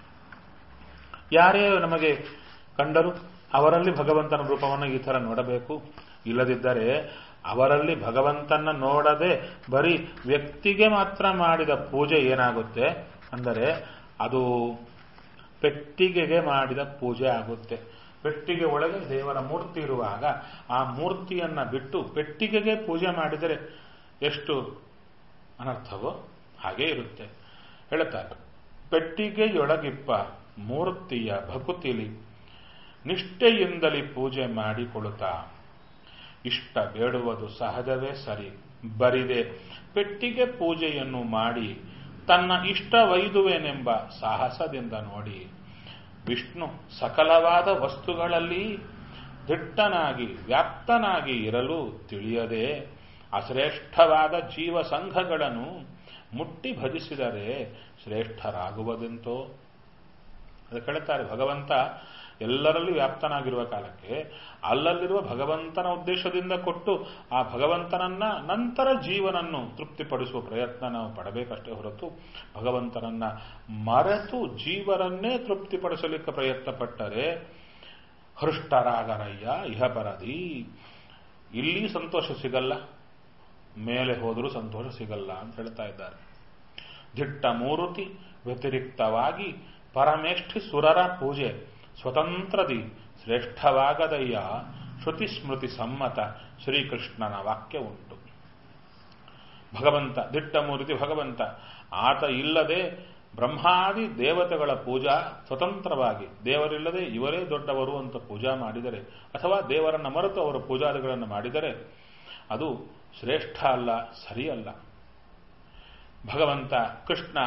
ಯಾರೇ ನಮಗೆ ಕಂಡರು ಅವರಲ್ಲಿ ಭಗವಂತನ ರೂಪವನ್ನು ಈ ಥರ ನೋಡಬೇಕು. ಇಲ್ಲದಿದ್ದರೆ ಅವರಲ್ಲಿ ಭಗವಂತನ ನೋಡದೆ ಬರೀ ವ್ಯಕ್ತಿಗೆ ಮಾತ್ರ ಮಾಡಿದ ಪೂಜೆ ಏನಾಗುತ್ತೆ ಅಂದರೆ ಅದು ಪೆಟ್ಟಿಗೆಗೆ ಮಾಡಿದ ಪೂಜೆ ಆಗುತ್ತೆ. ಪೆಟ್ಟಿಗೆ ಒಳಗೆ ದೇವರ ಮೂರ್ತಿ ಇರುವಾಗ ಆ ಮೂರ್ತಿಯನ್ನ ಬಿಟ್ಟು ಪೆಟ್ಟಿಗೆಗೆ ಪೂಜೆ ಮಾಡಿದರೆ ಎಷ್ಟು ಅನರ್ಥವೋ ಹಾಗೇ ಇರುತ್ತೆ. ಹೇಳುತ್ತಾರೆ, ಪೆಟ್ಟಿಗೆಯೊಳಗಿಪ್ಪ ಮೂರ್ತಿಯ ಭಕುತಿಲಿ ನಿಷ್ಠೆಯಿಂದಲಿ ಪೂಜೆ ಮಾಡಿಕೊಳ್ಳುತ್ತಾ ಇಷ್ಟ ಬೇಡುವುದು ಸಹಜವೇ ಸರಿ. ಬರಿದೆ ಪೆಟ್ಟಿಗೆ ಪೂಜೆಯನ್ನು ಮಾಡಿ ತನ್ನ ಇಷ್ಟವೈದುವೆನೆಂಬ ಸಾಹಸದಿಂದ ನೋಡಿ ವಿಷ್ಣು ಸಕಲವಾದ ವಸ್ತುಗಳಲ್ಲಿ ದಿಟ್ಟನಾಗಿ ವ್ಯಾಪ್ತನಾಗಿ ಇರಲು ತಿಳಿಯದೆ ಅಶ್ರೇಷ್ಠವಾದ ಜೀವ ಸಂಘಗಳನ್ನು ಮುಟ್ಟಿ ಭಜಿಸಿದರೆ ಶ್ರೇಷ್ಠರಾಗುವುದೆಂತೋ. ಅದು ಕೇಳುತ್ತಾರೆ, ಭಗವಂತ ಎಲ್ಲರಲ್ಲಿ ವ್ಯಾಪ್ತನಾಗಿರುವ ಕಾಲಕ್ಕೆ ಅಲ್ಲಲ್ಲಿರುವ ಭಗವಂತನ ಉದ್ದೇಶದಿಂದ ಕೊಟ್ಟು ಆ ಭಗವಂತನನ್ನ ನಂತರ ಜೀವನನ್ನು ತೃಪ್ತಿಪಡಿಸುವ ಪ್ರಯತ್ನ ನಾವು ಪಡಬೇಕಷ್ಟೇ ಹೊರತು ಭಗವಂತನನ್ನ ಮರೆತು ಜೀವರನ್ನೇ ತೃಪ್ತಿಪಡಿಸಲಿಕ್ಕೆ ಪ್ರಯತ್ನ ಪಟ್ಟರೆ ಹೃಷ್ಟರಾಗರಯ್ಯ ಇಹಪರದಿ. ಇಲ್ಲಿ ಸಂತೋಷ ಸಿಗಲ್ಲ, ಮೇಲೆ ಹೋದರೂ ಸಂತೋಷ ಸಿಗಲ್ಲ ಅಂತ ಹೇಳ್ತಾ ಇದ್ದಾರೆ. ದಿಟ್ಟ ಮೂರುತಿ ವ್ಯತಿರಿಕ್ತವಾಗಿ ಪರಮೇಷ್ಠಿ ಸುರರ ಪೂಜೆ ಸ್ವತಂತ್ರದಿ ಶ್ರೇಷ್ಠವಾಗದಯ್ಯ ಶ್ರುತಿ ಸ್ಮೃತಿ ಸಮ್ಮತ ಶ್ರೀಕೃಷ್ಣನ ವಾಕ್ಯ ಉಂಟು. ಭಗವಂತ ದಿಟ್ಟ ಮೂರ್ತಿ ಭಗವಂತ, ಆತ ಇಲ್ಲದೆ ಬ್ರಹ್ಮಾದಿ ದೇವತೆಗಳ ಪೂಜಾ ಸ್ವತಂತ್ರವಾಗಿ ದೇವರಿಲ್ಲದೆ ಇವರೇ ದೊಡ್ಡವರು ಅಂತ ಪೂಜಾ ಮಾಡಿದರೆ ಅಥವಾ ದೇವರನ್ನ ಮರೆತು ಅವರ ಪೂಜಾದಿಗಳನ್ನು ಮಾಡಿದರೆ ಅದು ಶ್ರೇಷ್ಠ ಅಲ್ಲ, ಸರಿಯಲ್ಲ. ಭಗವಂತ ಕೃಷ್ಣ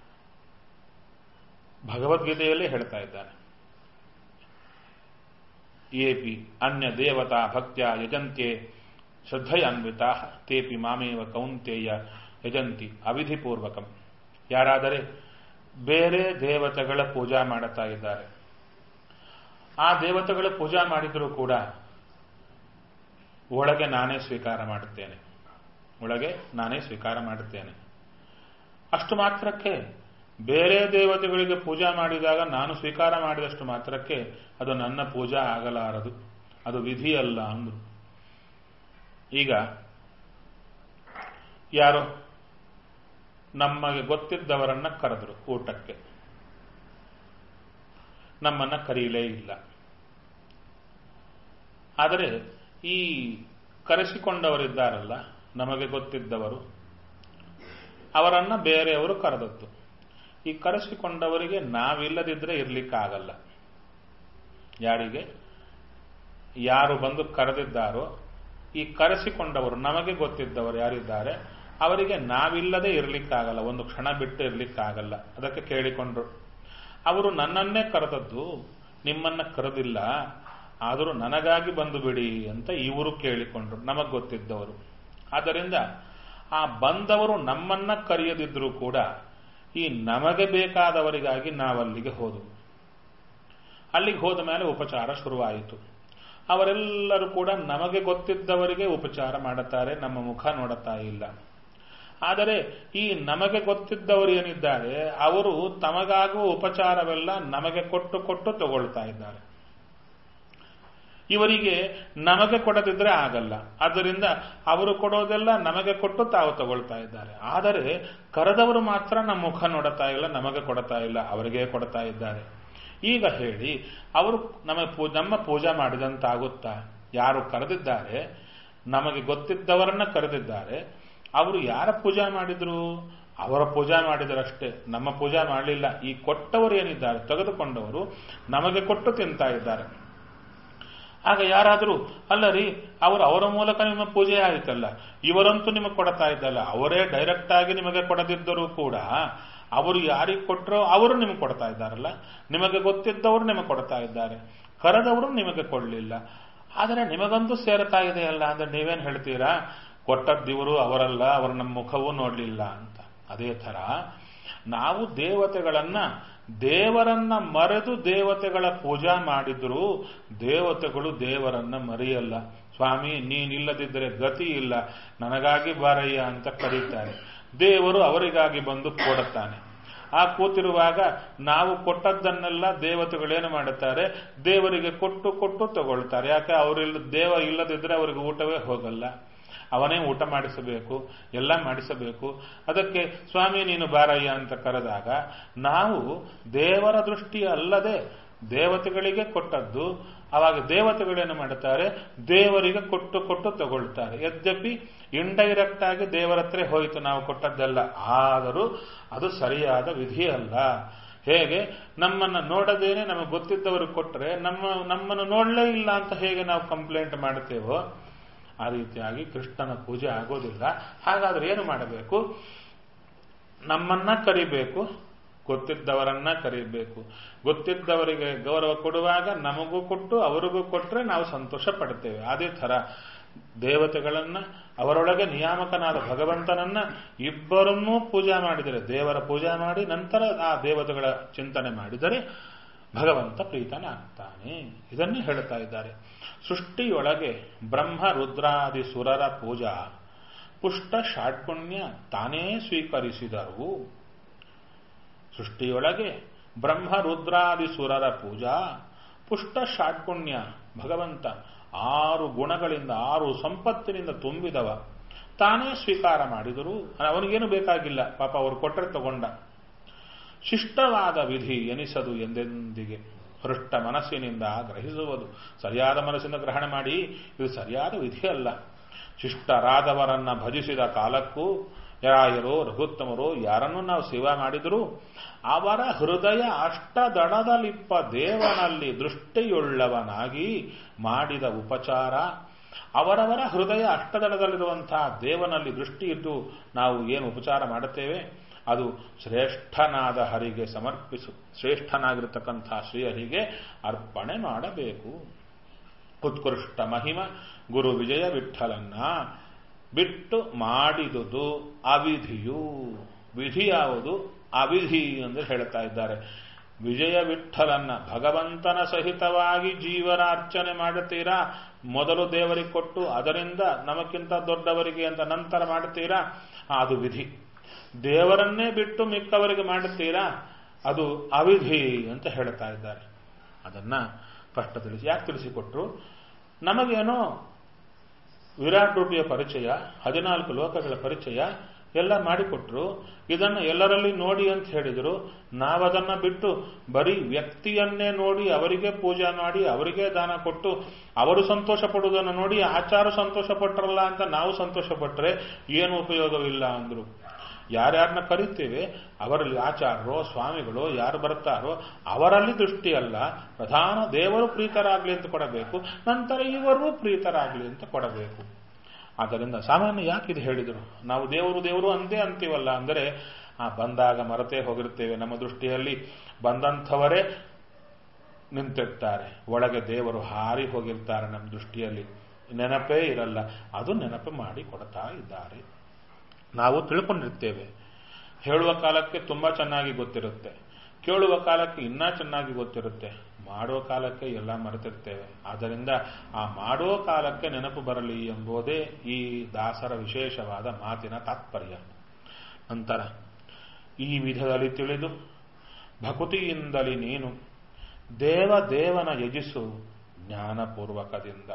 ಭಗವದ್ಗೀತೆಯಲ್ಲೇ ಹೇಳ್ತಾ ಇದ್ದಾನೆ, ಏಪಿ ಅನ್ಯ ದೇವತಾ ಭಕ್ತ್ಯ ಯಜಂತ್ಯೆ ಶ್ರದ್ಧೆಯಾನ್ವಿತಾ ತೇಪಿ ಮಾಮೇವ ಕೌಂತೇಯ ಯಜಂತಿ ಅವಿಧಿಪೂರ್ವಕಂ. ಯಾರಾದರೆ ಬೇರೆ ದೇವತೆಗಳ ಪೂಜಾ ಮಾಡುತ್ತಾ ಇದ್ದಾರೆ, ಆ ದೇವತೆಗಳ ಪೂಜಾ ಮಾಡಿದರೂ ಕೂಡ ಒಳಗೆ ನಾನೇ ಸ್ವೀಕಾರ ಮಾಡುತ್ತೇನೆ, ಒಳಗೆ ನಾನೇ ಸ್ವೀಕಾರ ಮಾಡುತ್ತೇನೆ. ಅಷ್ಟು ಮಾತ್ರಕ್ಕೆ ಬೇರೆ ದೇವತೆಗಳಿಗೆ ಪೂಜಾ ಮಾಡಿದಾಗ ನಾನು ಸ್ವೀಕಾರ ಮಾಡಿದಷ್ಟು ಮಾತ್ರಕ್ಕೆ ಅದು ನನ್ನ ಪೂಜಾ ಆಗಲಾರದು, ಅದು ವಿಧಿಯಲ್ಲ ಅಂದ್ರು. ಈಗ ಯಾರೋ ನಮಗೆ ಗೊತ್ತಿದ್ದವರನ್ನ ಕರೆದ್ರು ಊಟಕ್ಕೆ, ನಮ್ಮನ್ನ ಕರೀಲೇ ಇಲ್ಲ. ಆದರೆ ಈ ಕರೆಸಿಕೊಂಡವರಿದ್ದಾರಲ್ಲ, ನಮಗೆ ಗೊತ್ತಿದ್ದವರು, ಅವರನ್ನ ಬೇರೆಯವರು ಕರೆದದ್ದು. ಈ ಕರೆಸಿಕೊಂಡವರಿಗೆ ನಾವಿಲ್ಲದಿದ್ರೆ ಇರ್ಲಿಕ್ಕಾಗಲ್ಲ. ಯಾರಿಗೆ ಯಾರು ಬಂದು ಕರೆದಿದ್ದಾರೋ ಈ ಕರೆಸಿಕೊಂಡವರು ನಮಗೆ ಗೊತ್ತಿದ್ದವರು ಯಾರಿದ್ದಾರೆ ಅವರಿಗೆ ನಾವಿಲ್ಲದೆ ಇರ್ಲಿಕ್ಕಾಗಲ್ಲ, ಒಂದು ಕ್ಷಣ ಬಿಟ್ಟು ಇರ್ಲಿಕ್ಕಾಗಲ್ಲ. ಅದಕ್ಕೆ ಕೇಳಿಕೊಂಡ್ರು, ಅವರು ನನ್ನನ್ನೇ ಕರೆದದ್ದು, ನಿಮ್ಮನ್ನ ಕರೆದಿಲ್ಲ, ಆದರೂ ನನಗಾಗಿ ಬಂದು ಬಿಡಿ ಅಂತ ಇವರು ಕೇಳಿಕೊಂಡ್ರು, ನಮಗ್ ಗೊತ್ತಿದ್ದವರು. ಆದ್ದರಿಂದ ಆ ಬಂದವರು ನಮ್ಮನ್ನ ಕರೆಯದಿದ್ರೂ ಕೂಡ ಈ ನಮಗೆ ಬೇಕಾದವರಿಗಾಗಿ ನಾವಲ್ಲಿಗೆ ಹೋದವು. ಅಲ್ಲಿಗೆ ಹೋದ ಮೇಲೆ ಉಪಚಾರ ಶುರುವಾಯಿತು. ಅವರೆಲ್ಲರೂ ಕೂಡ ನಮಗೆ ಗೊತ್ತಿದ್ದವರಿಗೆ ಉಪಚಾರ ಮಾಡುತ್ತಾರೆ, ನಮ್ಮ ಮುಖ ನೋಡುತ್ತಾ ಇಲ್ಲ. ಆದರೆ ಈ ನಮಗೆ ಗೊತ್ತಿದ್ದವರು ಏನಿದ್ದಾರೆ ಅವರು ತಮಗಾಗುವ ಉಪಚಾರವೆಲ್ಲ ನಮಗೆ ಕೊಟ್ಟು ಕೊಟ್ಟು ತಗೊಳ್ತಾ ಇದ್ದಾರೆ. ಇವರಿಗೆ ನಮಗೆ ಕೊಡದಿದ್ರೆ ಆಗಲ್ಲ, ಆದ್ದರಿಂದ ಅವರು ಕೊಡೋದೆಲ್ಲ ನಮಗೆ ಕೊಟ್ಟು ತಾವು ತಗೊಳ್ತಾ ಇದ್ದಾರೆ. ಆದರೆ ಕರೆದವರು ಮಾತ್ರ ನಮ್ಮ ಮುಖ ನೋಡುತ್ತಾ ಇಲ್ಲ, ನಮಗೆ ಕೊಡ್ತಾ ಇಲ್ಲ, ಅವರಿಗೆ ಕೊಡ್ತಾ ಇದ್ದಾರೆ. ಈಗ ಹೇಳಿ, ಅವರು ನಮಗೆ ನಮ್ಮ ಪೂಜಾ ಮಾಡಿದಂತಾಗುತ್ತಾ? ಯಾರು ಕರೆದಿದ್ದಾರೆ, ನಮಗೆ ಗೊತ್ತಿದ್ದವರನ್ನ ಕರೆದಿದ್ದಾರೆ, ಅವರು ಯಾರ ಪೂಜಾ ಮಾಡಿದ್ರು? ಅವರ ಪೂಜಾ ಮಾಡಿದರಷ್ಟೇ, ನಮ್ಮ ಪೂಜಾ ಮಾಡಲಿಲ್ಲ. ಈ ಕೊಟ್ಟವರು ಏನಿದ್ದಾರೆ, ತೆಗೆದುಕೊಂಡವರು ನಮಗೆ ಕೊಟ್ಟು ತಿಂತಾ ಇದ್ದಾರೆ. ಆಗ ಯಾರಾದರೂ ಅಲ್ಲ ರೀ, ಅವರು ಅವರ ಮೂಲಕ ನಿಮ್ಮ ಪೂಜೆ ಆಯಿತಲ್ಲ, ಇವರಂತೂ ನಿಮಗೆ ಕೊಡ್ತಾ ಇದ್ದಲ್ಲ, ಅವರೇ ಡೈರೆಕ್ಟ್ ಆಗಿ ನಿಮಗೆ ಕೊಡದಿದ್ದರೂ ಕೂಡ ಅವರು ಯಾರಿಗೆ ಕೊಟ್ಟರೋ ಅವರು ನಿಮಗೆ ಕೊಡ್ತಾ ಇದ್ದಾರಲ್ಲ, ನಿಮಗೆ ಗೊತ್ತಿದ್ದವರು ನಿಮಗೆ ಕೊಡ್ತಾ ಇದ್ದಾರೆ, ಕರೆದವರು ನಿಮಗೆ ಕೊಡಲಿಲ್ಲ, ಆದರೆ ನಿಮಗಂತೂ ಸೇರ್ತಾ ಇದೆಯಲ್ಲ ಅಂದ್ರೆ ನೀವೇನು ಹೇಳ್ತೀರಾ? ಕೊಟ್ಟದ್ದಿವರು ಅವರಲ್ಲ, ಅವರು ನಮ್ಮ ಮುಖವೂ ನೋಡಲಿಲ್ಲ ಅಂತ. ಅದೇ ಥರ ನಾವು ದೇವತೆಗಳನ್ನ ದೇವರನ್ನ ಮರೆದು ದೇವತೆಗಳ ಪೂಜಾ ಮಾಡಿದ್ರು ದೇವತೆಗಳು ದೇವರನ್ನ ಮರೆಯಲ್ಲ. ಸ್ವಾಮಿ ನೀನಿಲ್ಲದಿದ್ದರೆ ಗತಿ ಇಲ್ಲ, ನನಗಾಗಿ ಬಾರಯ್ಯ ಅಂತ ಕರೀತಾರೆ. ದೇವರು ಅವರಿಗಾಗಿ ಬಂದು ಕೊಡುತ್ತಾನೆ. ಆ ಕೂತಿರುವಾಗ ನಾವು ಕೊಟ್ಟದ್ದನ್ನೆಲ್ಲ ದೇವತೆಗಳೇನು ಮಾಡುತ್ತಾರೆ, ದೇವರಿಗೆ ಕೊಟ್ಟು ಕೊಟ್ಟು ತಗೊಳ್ತಾರೆ. ಯಾಕೆ? ಅವರಿಲ್ಲ, ದೇವ ಇಲ್ಲದಿದ್ದರೆ ಅವರಿಗೆ ಊಟವೇ ಹೋಗಲ್ಲ, ಅವನೇ ಊಟ ಮಾಡಿಸಬೇಕು, ಎಲ್ಲ ಮಾಡಿಸಬೇಕು. ಅದಕ್ಕೆ ಸ್ವಾಮಿ ನೀನು ಬಾರಯ್ಯ ಅಂತ ಕರೆದಾಗ ನಾವು ದೇವರ ದೃಷ್ಟಿ ಅಲ್ಲದೆ ದೇವತೆಗಳಿಗೆ ಕೊಟ್ಟದ್ದು, ಅವಾಗ ದೇವತೆಗಳೇನು ಮಾಡುತ್ತಾರೆ, ದೇವರಿಗೆ ಕೊಟ್ಟು ಕೊಟ್ಟು ತಗೊಳ್ತಾರೆ. ಯದ್ಯಪಿ ಇಂಡೈರೆಕ್ಟ್ ಆಗಿ ದೇವರ ಹತ್ರ ಹೋಯಿತು ನಾವು ಕೊಟ್ಟದ್ದೆಲ್ಲ, ಆದರೂ ಅದು ಸರಿಯಾದ ವಿಧಿ ಅಲ್ಲ. ಹೇಗೆ ನಮ್ಮನ್ನ ನೋಡದೇನೆ ನಮಗೆ ಗೊತ್ತಿದ್ದವರು ಕೊಟ್ಟರೆ ನಮ್ಮ ನಮ್ಮನ್ನು ನೋಡಲೇ ಇಲ್ಲ ಅಂತ ಹೇಗೆ ನಾವು ಕಂಪ್ಲೇಂಟ್ ಮಾಡುತ್ತೇವೋ ಆ ರೀತಿಯಾಗಿ ಕೃಷ್ಣನ ಪೂಜೆ ಆಗೋದಿಲ್ಲ. ಹಾಗಾದ್ರೆ ಏನು ಮಾಡಬೇಕು? ನಮ್ಮನ್ನ ಕರಿಬೇಕು, ಗೊತ್ತಿದ್ದವರನ್ನ ಕರೀಬೇಕು. ಗೊತ್ತಿದ್ದವರಿಗೆ ಗೌರವ ಕೊಡುವಾಗ ನಮಗೂ ಕೊಟ್ಟು ಅವರಿಗೂ ಕೊಟ್ಟರೆ ನಾವು ಸಂತೋಷ ಪಡ್ತೇವೆ. ಅದೇ ಥರ ದೇವತೆಗಳನ್ನ, ಅವರೊಳಗೆ ನಿಯಾಮಕನಾದ ಭಗವಂತನನ್ನ ಇಬ್ಬರನ್ನೂ ಪೂಜಾ ಮಾಡಿದರೆ, ದೇವರ ಪೂಜಾ ಮಾಡಿ ನಂತರ ಆ ದೇವತೆಗಳ ಚಿಂತನೆ ಮಾಡಿದರೆ ಭಗವಂತ ಪ್ರೀತನಾಗ್ತಾನೆ. ಇದನ್ನೇ ಹೇಳ್ತಾ ಇದ್ದಾರೆ. ಸೃಷ್ಟಿಯೊಳಗೆ ಬ್ರಹ್ಮ ರುದ್ರಾದಿ ಸುರರ ಪೂಜಾ ಪುಷ್ಟ ಷಾಡ್ಗುಣ್ಯ ತಾನೇ ಸ್ವೀಕರಿಸಿದರು. ಸೃಷ್ಟಿಯೊಳಗೆ ಬ್ರಹ್ಮ ರುದ್ರಾದಿ ಸುರರ ಪೂಜಾ ಪುಷ್ಟ ಷಾಡ್ಗುಣ್ಯ, ಭಗವಂತ ಆರು ಗುಣಗಳಿಂದ ಆರು ಸಂಪತ್ತಿನಿಂದ ತುಂಬಿದವ, ತಾನೇ ಸ್ವೀಕಾರ ಮಾಡಿದರು. ಅವನಿಗೇನು ಬೇಕಾಗಿಲ್ಲ, ಪಾಪ ಅವರು ಕೊಟ್ಟರೆ ತಗೊಂಡ. ಶಿಷ್ಟವಾದ ವಿಧಿ ಎನಿಸದು ಎಂದೆಂದಿಗೆ, ಹೃಷ್ಟ ಮನಸ್ಸಿನಿಂದ ಗ್ರಹಿಸುವುದು. ಸರಿಯಾದ ಮನಸ್ಸಿಂದ ಗ್ರಹಣ ಮಾಡಿ ಇದು ಸರಿಯಾದ ವಿಧಿಯಲ್ಲ. ಶಿಷ್ಟರಾದವರನ್ನ ಭಜಿಸಿದ ಕಾಲಕ್ಕೂ ರಾಯರೋ ರಘುತ್ತಮರೋ ಯಾರನ್ನು ನಾವು ಸೇವಾ ಮಾಡಿದರೂ ಅವರ ಹೃದಯ ಅಷ್ಟದಡದಲಿಪ್ಪ ದೇವನಲ್ಲಿ ದೃಷ್ಟಿಯುಳ್ಳವನಾಗಿ ಮಾಡಿದ ಉಪಚಾರ, ಅವರವರ ಹೃದಯ ಅಷ್ಟದಡದಲ್ಲಿರುವಂತಹ ದೇವನಲ್ಲಿ ದೃಷ್ಟಿ ಇದ್ದು ನಾವು ಏನು ಉಪಚಾರ ಮಾಡುತ್ತೇವೆ ಅದು ಶ್ರೇಷ್ಠನಾದ ಹರಿಗೆ ಸಮರ್ಪಿಸು, ಶ್ರೇಷ್ಠನಾಗಿರತಕ್ಕಂಥ ಶ್ರೀಹರಿಗೆ ಅರ್ಪಣೆ ಮಾಡಬೇಕು. ಉತ್ಕೃಷ್ಟ ಮಹಿಮ ಗುರು ವಿಜಯ ವಿಠಲನ್ನ ಬಿಟ್ಟು ಮಾಡಿದುದು ಅವಿಧಿಯು. ವಿಧಿ ಯಾವುದು? ಅವಿಧಿ ಎಂದು ಹೇಳ್ತಾ ಇದ್ದಾರೆ. ವಿಜಯ ವಿಠಲನ್ನ ಭಗವಂತನ ಸಹಿತವಾಗಿ ಜೀವನ ಅರ್ಚನೆ ಮಾಡುತ್ತೀರಾ, ಮೊದಲು ದೇವರಿಗೆ ಕೊಟ್ಟು ಅದರಿಂದ ನಮಕ್ಕಿಂತ ದೊಡ್ಡವರಿಗೆ ಅಂತ ನಂತರ ಮಾಡುತ್ತೀರಾ, ಅದು ವಿಧಿ. ದೇವರನ್ನೇ ಬಿಟ್ಟು ಮಿಕ್ಕವರಿಗೆ ಮಾಡುತ್ತೀರಾ, ಅದು ಅವಿಧಿ ಅಂತ ಹೇಳ್ತಾ ಇದ್ದಾರೆ. ಅದನ್ನ ಸ್ಪಷ್ಟ ತಿಳಿಸಿ. ಯಾಕೆ ತಿಳಿಸಿಕೊಟ್ರು? ನಮಗೇನೋ ವಿರಾಟ್ ರೂಪಿಯ ಪರಿಚಯ, ಹದಿನಾಲ್ಕು ಲೋಕಗಳ ಪರಿಚಯ ಎಲ್ಲ ಮಾಡಿಕೊಟ್ರು. ಇದನ್ನು ಎಲ್ಲರಲ್ಲಿ ನೋಡಿ ಅಂತ ಹೇಳಿದ್ರು. ನಾವದನ್ನ ಬಿಟ್ಟು ಬರೀ ವ್ಯಕ್ತಿಯನ್ನೇ ನೋಡಿ ಅವರಿಗೆ ಪೂಜಾ ಮಾಡಿ ಅವರಿಗೆ ದಾನ ಕೊಟ್ಟು ಅವರು ಸಂತೋಷ ಪಡುವುದನ್ನು ನೋಡಿ ಆಚಾರ ಸಂತೋಷ ಪಟ್ಟರಲ್ಲ ಅಂತ ನಾವು ಸಂತೋಷ ಪಟ್ಟರೆ ಏನು ಉಪಯೋಗವಿಲ್ಲ ಅಂದ್ರು. ಯಾರ್ಯಾರನ್ನ ಕರಿತೇವೆ ಅವರಲ್ಲಿ ಆಚಾರ್ಯರೋ ಸ್ವಾಮಿಗಳು ಯಾರು ಬರ್ತಾರೋ ಅವರಲ್ಲಿ ದೃಷ್ಟಿ ಅಲ್ಲ, ಪ್ರಧಾನ ದೇವರು ಪ್ರೀತರಾಗ್ಲಿ ಅಂತ ಕೊಡಬೇಕು, ನಂತರ ಇವರು ಪ್ರೀತರಾಗ್ಲಿ ಅಂತ ಕೊಡಬೇಕು. ಆದ್ದರಿಂದ ಸಾಮಾನ್ಯ ಯಾಕೆ ಇದು ಹೇಳಿದರು? ನಾವು ದೇವರು ದೇವರು ಅಂದೇ ಅಂತೀವಲ್ಲ ಅಂದರೆ ಆ ಬಂದಾಗ ಮರೆತೇ ಹೋಗಿರ್ತೇವೆ. ನಮ್ಮ ದೃಷ್ಟಿಯಲ್ಲಿ ಬಂದಂಥವರೇ ನಿಂತಿರ್ತಾರೆ, ಒಳಗೆ ದೇವರು ಹಾರಿ ಹೋಗಿರ್ತಾರೆ. ನಮ್ಮ ದೃಷ್ಟಿಯಲ್ಲಿ ನೆನಪೇ ಇರಲ್ಲ. ಅದು ನೆನಪು ಮಾಡಿ ಕೊಡ್ತಾ ಇದ್ದಾರೆ. ನಾವು ತಿಳ್ಕೊಂಡಿರ್ತೇವೆ. ಹೇಳುವ ಕಾಲಕ್ಕೆ ತುಂಬಾ ಚೆನ್ನಾಗಿ ಗೊತ್ತಿರುತ್ತೆ, ಕೇಳುವ ಕಾಲಕ್ಕೆ ಇನ್ನೂ ಚೆನ್ನಾಗಿ ಗೊತ್ತಿರುತ್ತೆ, ಮಾಡುವ ಕಾಲಕ್ಕೆ ಎಲ್ಲ ಮರೆತಿರ್ತೇವೆ. ಆದ್ದರಿಂದ ಆ ಮಾಡುವ ಕಾಲಕ್ಕೆ ನೆನಪು ಬರಲಿ ಎಂಬುದೇ ಈ ದಾಸರ ವಿಶೇಷವಾದ ಮಾತಿನ ತಾತ್ಪರ್ಯ. ನಂತರ ಈ ವಿಧದಲ್ಲಿ ತಿಳಿದು ಭಕುತಿಯಿಂದಲೇ ನೀನು ದೇವ ದೇವನ ಯಜಿಸು ಜ್ಞಾನಪೂರ್ವಕದಿಂದ.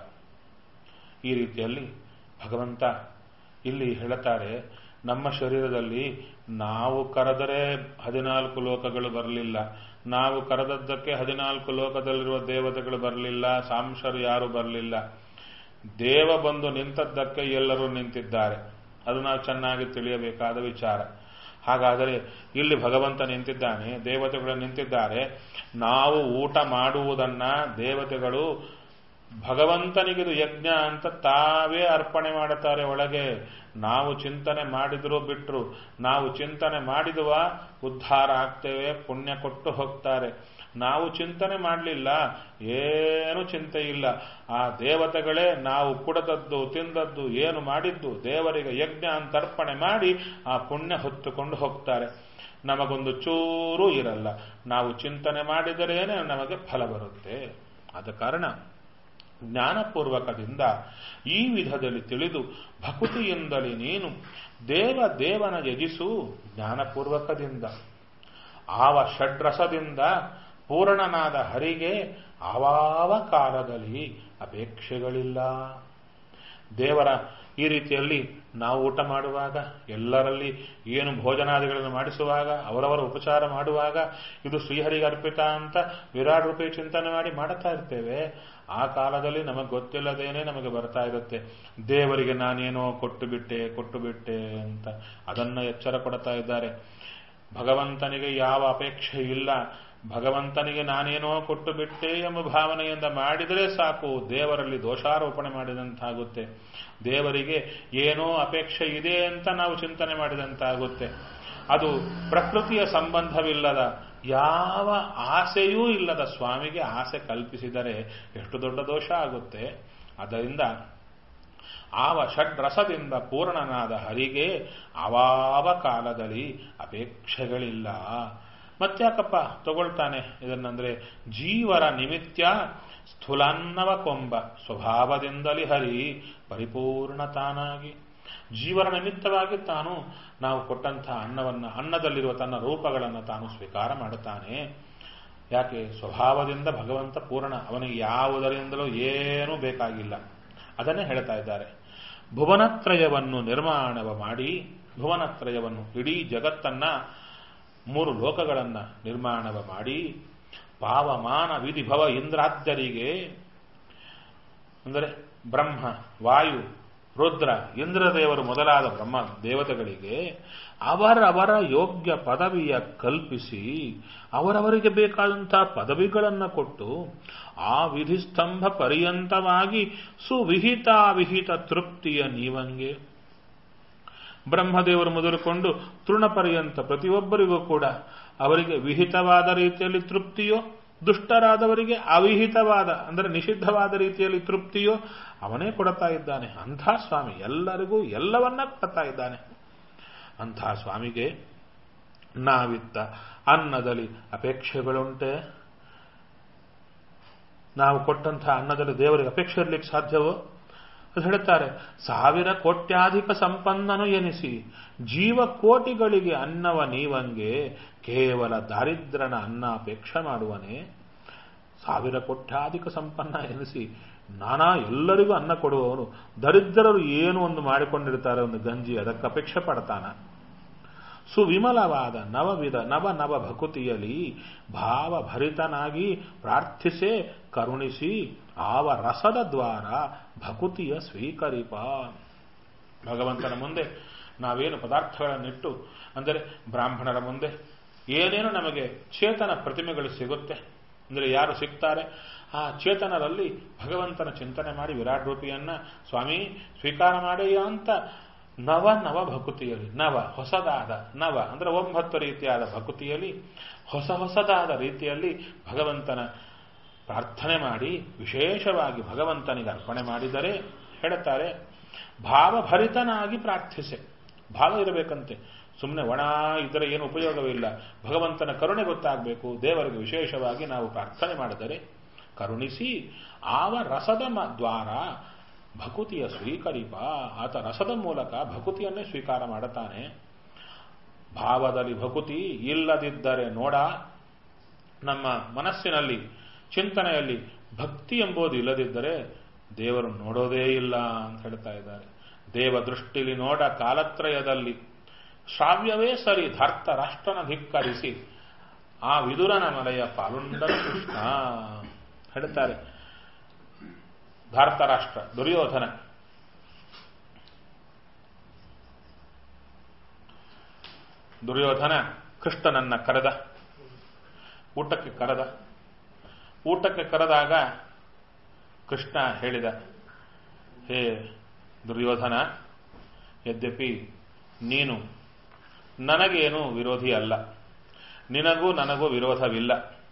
ಈ ರೀತಿಯಲ್ಲಿ ಭಗವಂತ ಇಲ್ಲಿ ಹೇಳುತ್ತಾರೆ, ನಮ್ಮ ಶರೀರದಲ್ಲಿ ನಾವು ಕರೆದರೆ ಹದಿನಾಲ್ಕು ಲೋಕಗಳು ಬರಲಿಲ್ಲ, ನಾವು ಕರೆದದ್ದಕ್ಕೆ ಹದಿನಾಲ್ಕು ಲೋಕದಲ್ಲಿರುವ ದೇವತೆಗಳು ಬರಲಿಲ್ಲ, ಸಾಂಶರು ಯಾರು ಬರಲಿಲ್ಲ. ದೇವ ಬಂದು ನಿಂತದ್ದಕ್ಕೆ ಎಲ್ಲರೂ ನಿಂತಿದ್ದಾರೆ. ಅದು ನಾವು ಚೆನ್ನಾಗಿ ತಿಳಿಯಬೇಕಾದ ವಿಚಾರ. ಹಾಗಾದರೆ ಇಲ್ಲಿ ಭಗವಂತ ನಿಂತಿದ್ದಾನೆ, ದೇವತೆಗಳು ನಿಂತಿದ್ದಾರೆ. ನಾವು ಊಟ ಮಾಡುವುದನ್ನ ದೇವತೆಗಳು ಭಗವಂತನಿಗಿದು ಯಜ್ಞ ಅಂತ ತಾವೇ ಅರ್ಪಣೆ ಮಾಡುತ್ತಾರೆ ಒಳಗೆ. ನಾವು ಚಿಂತನೆ ಮಾಡಿದ್ರು ಬಿಟ್ರು, ನಾವು ಚಿಂತನೆ ಮಾಡಿದುವ ಉದ್ಧಾರ ಆಗ್ತೇವೆ, ಪುಣ್ಯ ಕೊಟ್ಟು ಹೋಗ್ತಾರೆ. ನಾವು ಚಿಂತನೆ ಮಾಡಲಿಲ್ಲ, ಏನು ಚಿಂತೆ ಇಲ್ಲ. ಆ ದೇವತೆಗಳೇ ನಾವು ಕುಡದದ್ದು ತಿಂದದ್ದು ಏನು ಮಾಡಿದ್ದು ದೇವರಿಗೆ ಯಜ್ಞ ಅಂತ ಅರ್ಪಣೆ ಮಾಡಿ ಆ ಪುಣ್ಯ ಹೊತ್ತುಕೊಂಡು ಹೋಗ್ತಾರೆ. ನಮಗೊಂದು ಚೂರು ಇರಲ್ಲ. ನಾವು ಚಿಂತನೆ ಮಾಡಿದರೇನೆ ನಮಗೆ ಫಲ ಬರುತ್ತೆ. ಆದ ಕಾರಣ ಜ್ಞಾನಪೂರ್ವಕದಿಂದ ಈ ವಿಧದಲ್ಲಿ ತಿಳಿದು ಭಕುತಿಯಿಂದಲೇ ನೀನು ದೇವ ದೇವನ ಯಜಿಸು ಜ್ಞಾನಪೂರ್ವಕದಿಂದ. ಆವ ಷಡ್ರಸದಿಂದ ಪೂರ್ಣನಾದ ಹರಿಗೆ ಆವಾವ ಕಾಲದಲ್ಲಿ ಅಪೇಕ್ಷೆಗಳಿಲ್ಲ. ದೇವರ ಈ ರೀತಿಯಲ್ಲಿ ನಾವು ಊಟ ಮಾಡುವಾಗ, ಎಲ್ಲರಲ್ಲಿ ಏನು ಭೋಜನಾದಿಗಳನ್ನು ಮಾಡಿಸುವಾಗ, ಅವರವರ ಉಪಚಾರ ಮಾಡುವಾಗ ಇದು ಶ್ರೀಹರಿಗೆ ಅರ್ಪಿತ ಅಂತ ವಿರಾಟ್ ರೂಪಿ ಚಿಂತನೆ ಮಾಡಿ ಮಾಡುತ್ತಾ ಇರ್ತೇವೆ. ಆ ಕಾಲದಲ್ಲಿ ನಮಗೆ ಗೊತ್ತಿಲ್ಲದೇನೆ ನಮಗೆ ಬರ್ತಾ ಇರುತ್ತೆ, ದೇವರಿಗೆ ನಾನೇನೋ ಕೊಟ್ಟು ಬಿಟ್ಟೆ ಕೊಟ್ಟು ಬಿಟ್ಟೆ ಅಂತ. ಅದನ್ನ ಎಚ್ಚರ ಕೊಡ್ತಾ ಇದ್ದಾರೆ. ಭಗವಂತನಿಗೆ ಯಾವ ಅಪೇಕ್ಷೆ ಇಲ್ಲ. ಭಗವಂತನಿಗೆ ನಾನೇನೋ ಕೊಟ್ಟು ಬಿಟ್ಟೆ ಎಂಬ ಭಾವನೆಯಿಂದ ಮಾಡಿದರೆ ಸಾಕು, ದೇವರಲ್ಲಿ ದೋಷಾರೋಪಣೆ ಮಾಡಿದಂತಾಗುತ್ತೆ. ದೇವರಿಗೆ ಏನೋ ಅಪೇಕ್ಷೆ ಇದೆ ಅಂತ ನಾವು ಚಿಂತನೆ ಮಾಡಿದಂತಾಗುತ್ತೆ. ಅದು ಪ್ರಕೃತಿಯ ಸಂಬಂಧವಿಲ್ಲದ, ಯಾವ ಆಸೆಯೂ ಇಲ್ಲದ ಸ್ವಾಮಿಗೆ ಆಸೆ ಕಲ್ಪಿಸಿದರೆ ಎಷ್ಟು ದೊಡ್ಡ ದೋಷ ಆಗುತ್ತೆ. ಆದ್ದರಿಂದ ಆವ ಷಡ್ರಸದಿಂದ ಪೂರ್ಣನಾದ ಹರಿಗೆ ಅವಾವ ಕಾಲದಲ್ಲಿ ಅಪೇಕ್ಷೆಗಳಿಲ್ಲ. ಮತ್ತ್ಯಾಕಪ್ಪ ತಗೊಳ್ತಾನೆ ಇದನ್ನಂದ್ರೆ, ಜೀವರ ನಿಮಿತ್ಯ ಸ್ಥೂಲಾನ್ನವ ಕೊಂಬ ಸ್ವಭಾವದಿಂದಲೇ ಹರಿ ಪರಿಪೂರ್ಣ ತಾನಾಗಿ. ಜೀವರ ನಿಮಿತ್ತವಾಗಿ ತಾನು ನಾವು ಕೊಟ್ಟಂತಹ ಅನ್ನವನ್ನ, ಅನ್ನದಲ್ಲಿರುವ ತನ್ನ ರೂಪಗಳನ್ನು ತಾನು ಸ್ವೀಕಾರ ಮಾಡುತ್ತಾನೆ. ಯಾಕೆ? ಸ್ವಭಾವದಿಂದ ಭಗವಂತ ಪೂರ್ಣ, ಅವನಿಗೆ ಯಾವುದರಿಂದಲೂ ಏನೂ ಬೇಕಾಗಿಲ್ಲ. ಅದನ್ನೇ ಹೇಳ್ತಾ ಇದ್ದಾರೆ. ಭುವನತ್ರಯವನ್ನು ನಿರ್ಮಾಣವ ಮಾಡಿ, ಭುವನತ್ರಯವನ್ನು ಇಡೀ ಜಗತ್ತನ್ನ, ಮೂರು ಲೋಕಗಳನ್ನ ನಿರ್ಮಾಣವ ಮಾಡಿ, ಪಾವಮಾನ ವಿಧಿಭವ ಇಂದ್ರಾದ್ಯರಿಗೆ ಅಂದರೆ ಬ್ರಹ್ಮ, ವಾಯು, ರುದ್ರ, ಇಂದ್ರದೇವರು ಮೊದಲಾದ ಬ್ರಹ್ಮ ದೇವತೆಗಳಿಗೆ ಅವರವರ ಯೋಗ್ಯ ಪದವಿಯ ಕಲ್ಪಿಸಿ ಅವರವರಿಗೆ ಬೇಕಾದಂತಹ ಪದವಿಗಳನ್ನು ಕೊಟ್ಟು ಆ ವಿಧಿಸ್ತಂಭ ಪರ್ಯಂತವಾಗಿ ಸುವಿಹಿತಾವಿಹಿತ ತೃಪ್ತಿಯ ನೀವಂಗೆ. ಬ್ರಹ್ಮದೇವರು ಮೊದಲುಕೊಂಡು ತೃಣ ಪರ್ಯಂತ ಪ್ರತಿಯೊಬ್ಬರಿಗೂ ಕೂಡ ಅವರಿಗೆ ವಿಹಿತವಾದ ರೀತಿಯಲ್ಲಿ ತೃಪ್ತಿಯೋ, ದುಷ್ಟರಾದವರಿಗೆ ಅವಿಹಿತವಾದ ಅಂದರೆ ನಿಷಿದ್ಧವಾದ ರೀತಿಯಲ್ಲಿ ತೃಪ್ತಿಯೋ ಅವನೇ ಕೊಡ್ತಾ ಇದ್ದಾನೆ. ಅಂಥ ಸ್ವಾಮಿ ಎಲ್ಲರಿಗೂ ಎಲ್ಲವನ್ನ ಕೊಡ್ತಾ ಇದ್ದಾನೆ. ಅಂಥ ಸ್ವಾಮಿಗೆ ನಾವಿತ್ತ ಅನ್ನದಲ್ಲಿ ಅಪೇಕ್ಷೆಗಳುಂಟೆ? ನಾವು ಕೊಟ್ಟಂತಹ ಅನ್ನದಲ್ಲಿ ದೇವರಿಗೆ ಅಪೇಕ್ಷೆ ಇರಲಿಕ್ಕೆ ಸಾಧ್ಯವೋ? ಅದು ಹೇಳ್ತಾರೆ, ಸಾವಿರ ಕೋಟ್ಯಾಧಿಕ ಸಂಪನ್ನನು ಎನಿಸಿ ಜೀವ ಕೋಟಿಗಳಿಗೆ ಅನ್ನವ ನೀವಂಗೆ ಕೇವಲ ದಾರಿದ್ರನ ಅನ್ನ ಅಪೇಕ್ಷೆ ಮಾಡುವನೇ. ಸಾವಿರ ಕೋಟ್ಯಾಧಿಕ ಸಂಪನ್ನ ಎನಿಸಿ ನಾನಾ ಎಲ್ಲರಿಗೂ ಅನ್ನ ಕೊಡುವವನು ದರಿದ್ರರು ಏನು ಒಂದು ಮಾಡಿಕೊಂಡಿರ್ತಾರೆ, ಒಂದು ಗಂಜಿ, ಅದಕ್ಕೆ ಅಪೇಕ್ಷೆ ಪಡ್ತಾನ. ಸುವಿಮಲವಾದ ನವವಿಧ ನವ ನವ ಭಕುತಿಯಲ್ಲಿ ಭಾವಭರಿತನಾಗಿ ಪ್ರಾರ್ಥಿಸೇ ಕರುಣಿಸಿ ಆವ ರಸದ ದ್ವಾರ ಭಕುತಿಯ ಸ್ವೀಕರಿಪ. ಭಗವಂತನ ಮುಂದೆ ನಾವೇನು ಪದಾರ್ಥಗಳನ್ನಿಟ್ಟು, ಅಂದರೆ ಬ್ರಾಹ್ಮಣರ ಮುಂದೆ ಏನೇನು ನಮಗೆ ಚೇತನ ಪ್ರತಿಮೆಗಳು ಸಿಗುತ್ತೆ, ಅಂದರೆ ಯಾರು ಸಿಗ್ತಾರೆ ಆ ಚೇತನರಲ್ಲಿ ಭಗವಂತನ ಚಿಂತನೆ ಮಾಡಿ ವಿರಾಟ್ ರೂಪಿಯನ್ನ ಸ್ವಾಮಿ ಸ್ವೀಕಾರ ಮಾಡಿಯ ಅಂತ ನವ ನವ ಭಕುತಿಯಲ್ಲಿ, ನವ ಹೊಸದಾದ, ನವ ಅಂದರೆ ಒಂಬತ್ತು ರೀತಿಯಾದ ಭಕುತಿಯಲ್ಲಿ ಹೊಸ ಹೊಸದಾದ ರೀತಿಯಲ್ಲಿ ಭಗವಂತನ ಪ್ರಾರ್ಥನೆ ಮಾಡಿ ವಿಶೇಷವಾಗಿ ಭಗವಂತನಿಗೆ ಅರ್ಪಣೆ ಮಾಡಿದರೆ ಹೇಳುತ್ತಾರೆ, ಭಾವಭರಿತನಾಗಿ ಪ್ರಾರ್ಥಿಸೆ. ಭಾವ ಇರಬೇಕಂತೆ, ಸುಮ್ಮನೆ ಒಣ ಇದ್ದರೆ ಏನು ಉಪಯೋಗವಿಲ್ಲ. ಭಗವಂತನ ಕರುಣೆ ಗೊತ್ತಾಗಬೇಕು. ದೇವರಿಗೆ ವಿಶೇಷವಾಗಿ ನಾವು ಪ್ರಾರ್ಥನೆ ಮಾಡಿದರೆ ಕರುಣಿಸಿ ಆವ ರಸದ ದ್ವಾರ ಭಕುತಿಯ ಸ್ವೀಕರಿಪ. ಆತ ರಸದ ಮೂಲಕ ಭಕುತಿಯನ್ನೇ ಸ್ವೀಕಾರ ಮಾಡುತ್ತಾನೆ. ಭಾವದಲ್ಲಿ ಭಕುತಿ ಇಲ್ಲದಿದ್ದರೆ ನೋಡ, ನಮ್ಮ ಮನಸ್ಸಿನಲ್ಲಿ ಚಿಂತನೆಯಲ್ಲಿ ಭಕ್ತಿ ಎಂಬುದು ಇಲ್ಲದಿದ್ದರೆ ದೇವರು ನೋಡೋದೇ ಇಲ್ಲ ಅಂತ ಹೇಳ್ತಾ ಇದ್ದಾರೆ. ದೇವ ದೃಷ್ಟಿಲಿ ನೋಡ ಕಾಲತ್ರಯದಲ್ಲಿ ಶ್ರಾವ್ಯವೇ ಸರಿ ಧಾರ್ತ ರಾಷ್ಟ್ರನ ಧಿಕ್ಕರಿಸಿ ಆ ವಿದುರನ ಮಲೆಯ ಪಾಲುಂಡ ಕೃಷ್ಣ ಹೇಳ್ತಾರೆ. ಧಾರ್ತರಾಷ್ಟ್ರ ದುರ್ಯೋಧನ ದುರ್ಯೋಧನ ಕೃಷ್ಣನನ್ನ ಕರೆದ, ಊಟಕ್ಕೆ ಕರೆದ. ಊಟಕ್ಕೆ ಕರೆದಾಗ ಕೃಷ್ಣ ಹೇಳಿದ, ಹೇ ದುರ್ಯೋಧನ, ಯದ್ಯಪಿ ನೀನು ನನಗೇನು ವಿರೋಧಿ ಅಲ್ಲ, ನಿನಗೂ ನನಗೂ ವಿರೋಧವಿಲ್ಲ.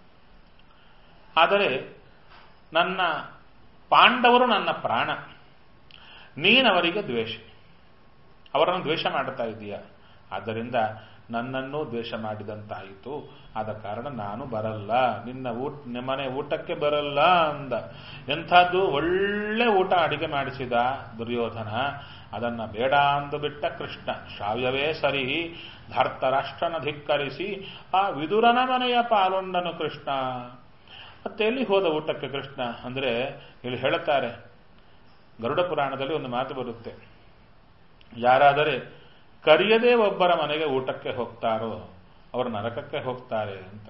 ಆದರೆ ನನ್ನ ಪಾಂಡವರು ನನ್ನ ಪ್ರಾಣ, ನೀನವರಿಗೆ ದ್ವೇಷಿ, ಅವರನ್ನು ದ್ವೇಷ ಮಾಡುತ್ತಾ ಇದ್ದೀಯ. ಆದ್ದರಿಂದ ನನ್ನನ್ನು ದ್ವೇಷ ಮಾಡಿದಂತಾಯಿತು. ಆದ ಕಾರಣ ನಾನು ಬರಲ್ಲ, ನಿನ್ನ ಊಟ ನಿಮ್ಮನೆ ಊಟಕ್ಕೆ ಬರಲ್ಲ ಅಂದ. ಎಂಥದ್ದು ಒಳ್ಳೆ ಊಟ ಅಡಿಗೆ ಮಾಡಿಸಿದ ದುರ್ಯೋಧನ. ಅದನ್ನ ಬೇಡ ಅಂದು ಬಿಟ್ಟ ಕೃಷ್ಣ. ಶ್ರಾವ್ಯವೇ ಸರಿ ಧಾರ್ತರಾಷ್ಟ್ರನ ಧಿಕ್ಕರಿಸಿ ಆ ವಿದುರನ ಮನೆಯ ಪಾಲುಂಡನು ಕೃಷ್ಣ. ಮತ್ತೆ ಎಲ್ಲಿ ಹೋದ ಊಟಕ್ಕೆ ಕೃಷ್ಣ ಅಂದ್ರೆ ಇಲ್ಲಿ ಹೇಳುತ್ತಾರೆ, ಗರುಡ ಪುರಾಣದಲ್ಲಿ ಒಂದು ಮಾತು ಬರುತ್ತೆ, ಯಾರಾದರೆ ಕರೆಯದೇ ಒಬ್ಬರ ಮನೆಗೆ ಊಟಕ್ಕೆ ಹೋಗ್ತಾರೋ ಅವರು ನರಕಕ್ಕೆ ಹೋಗ್ತಾರೆ ಅಂತ.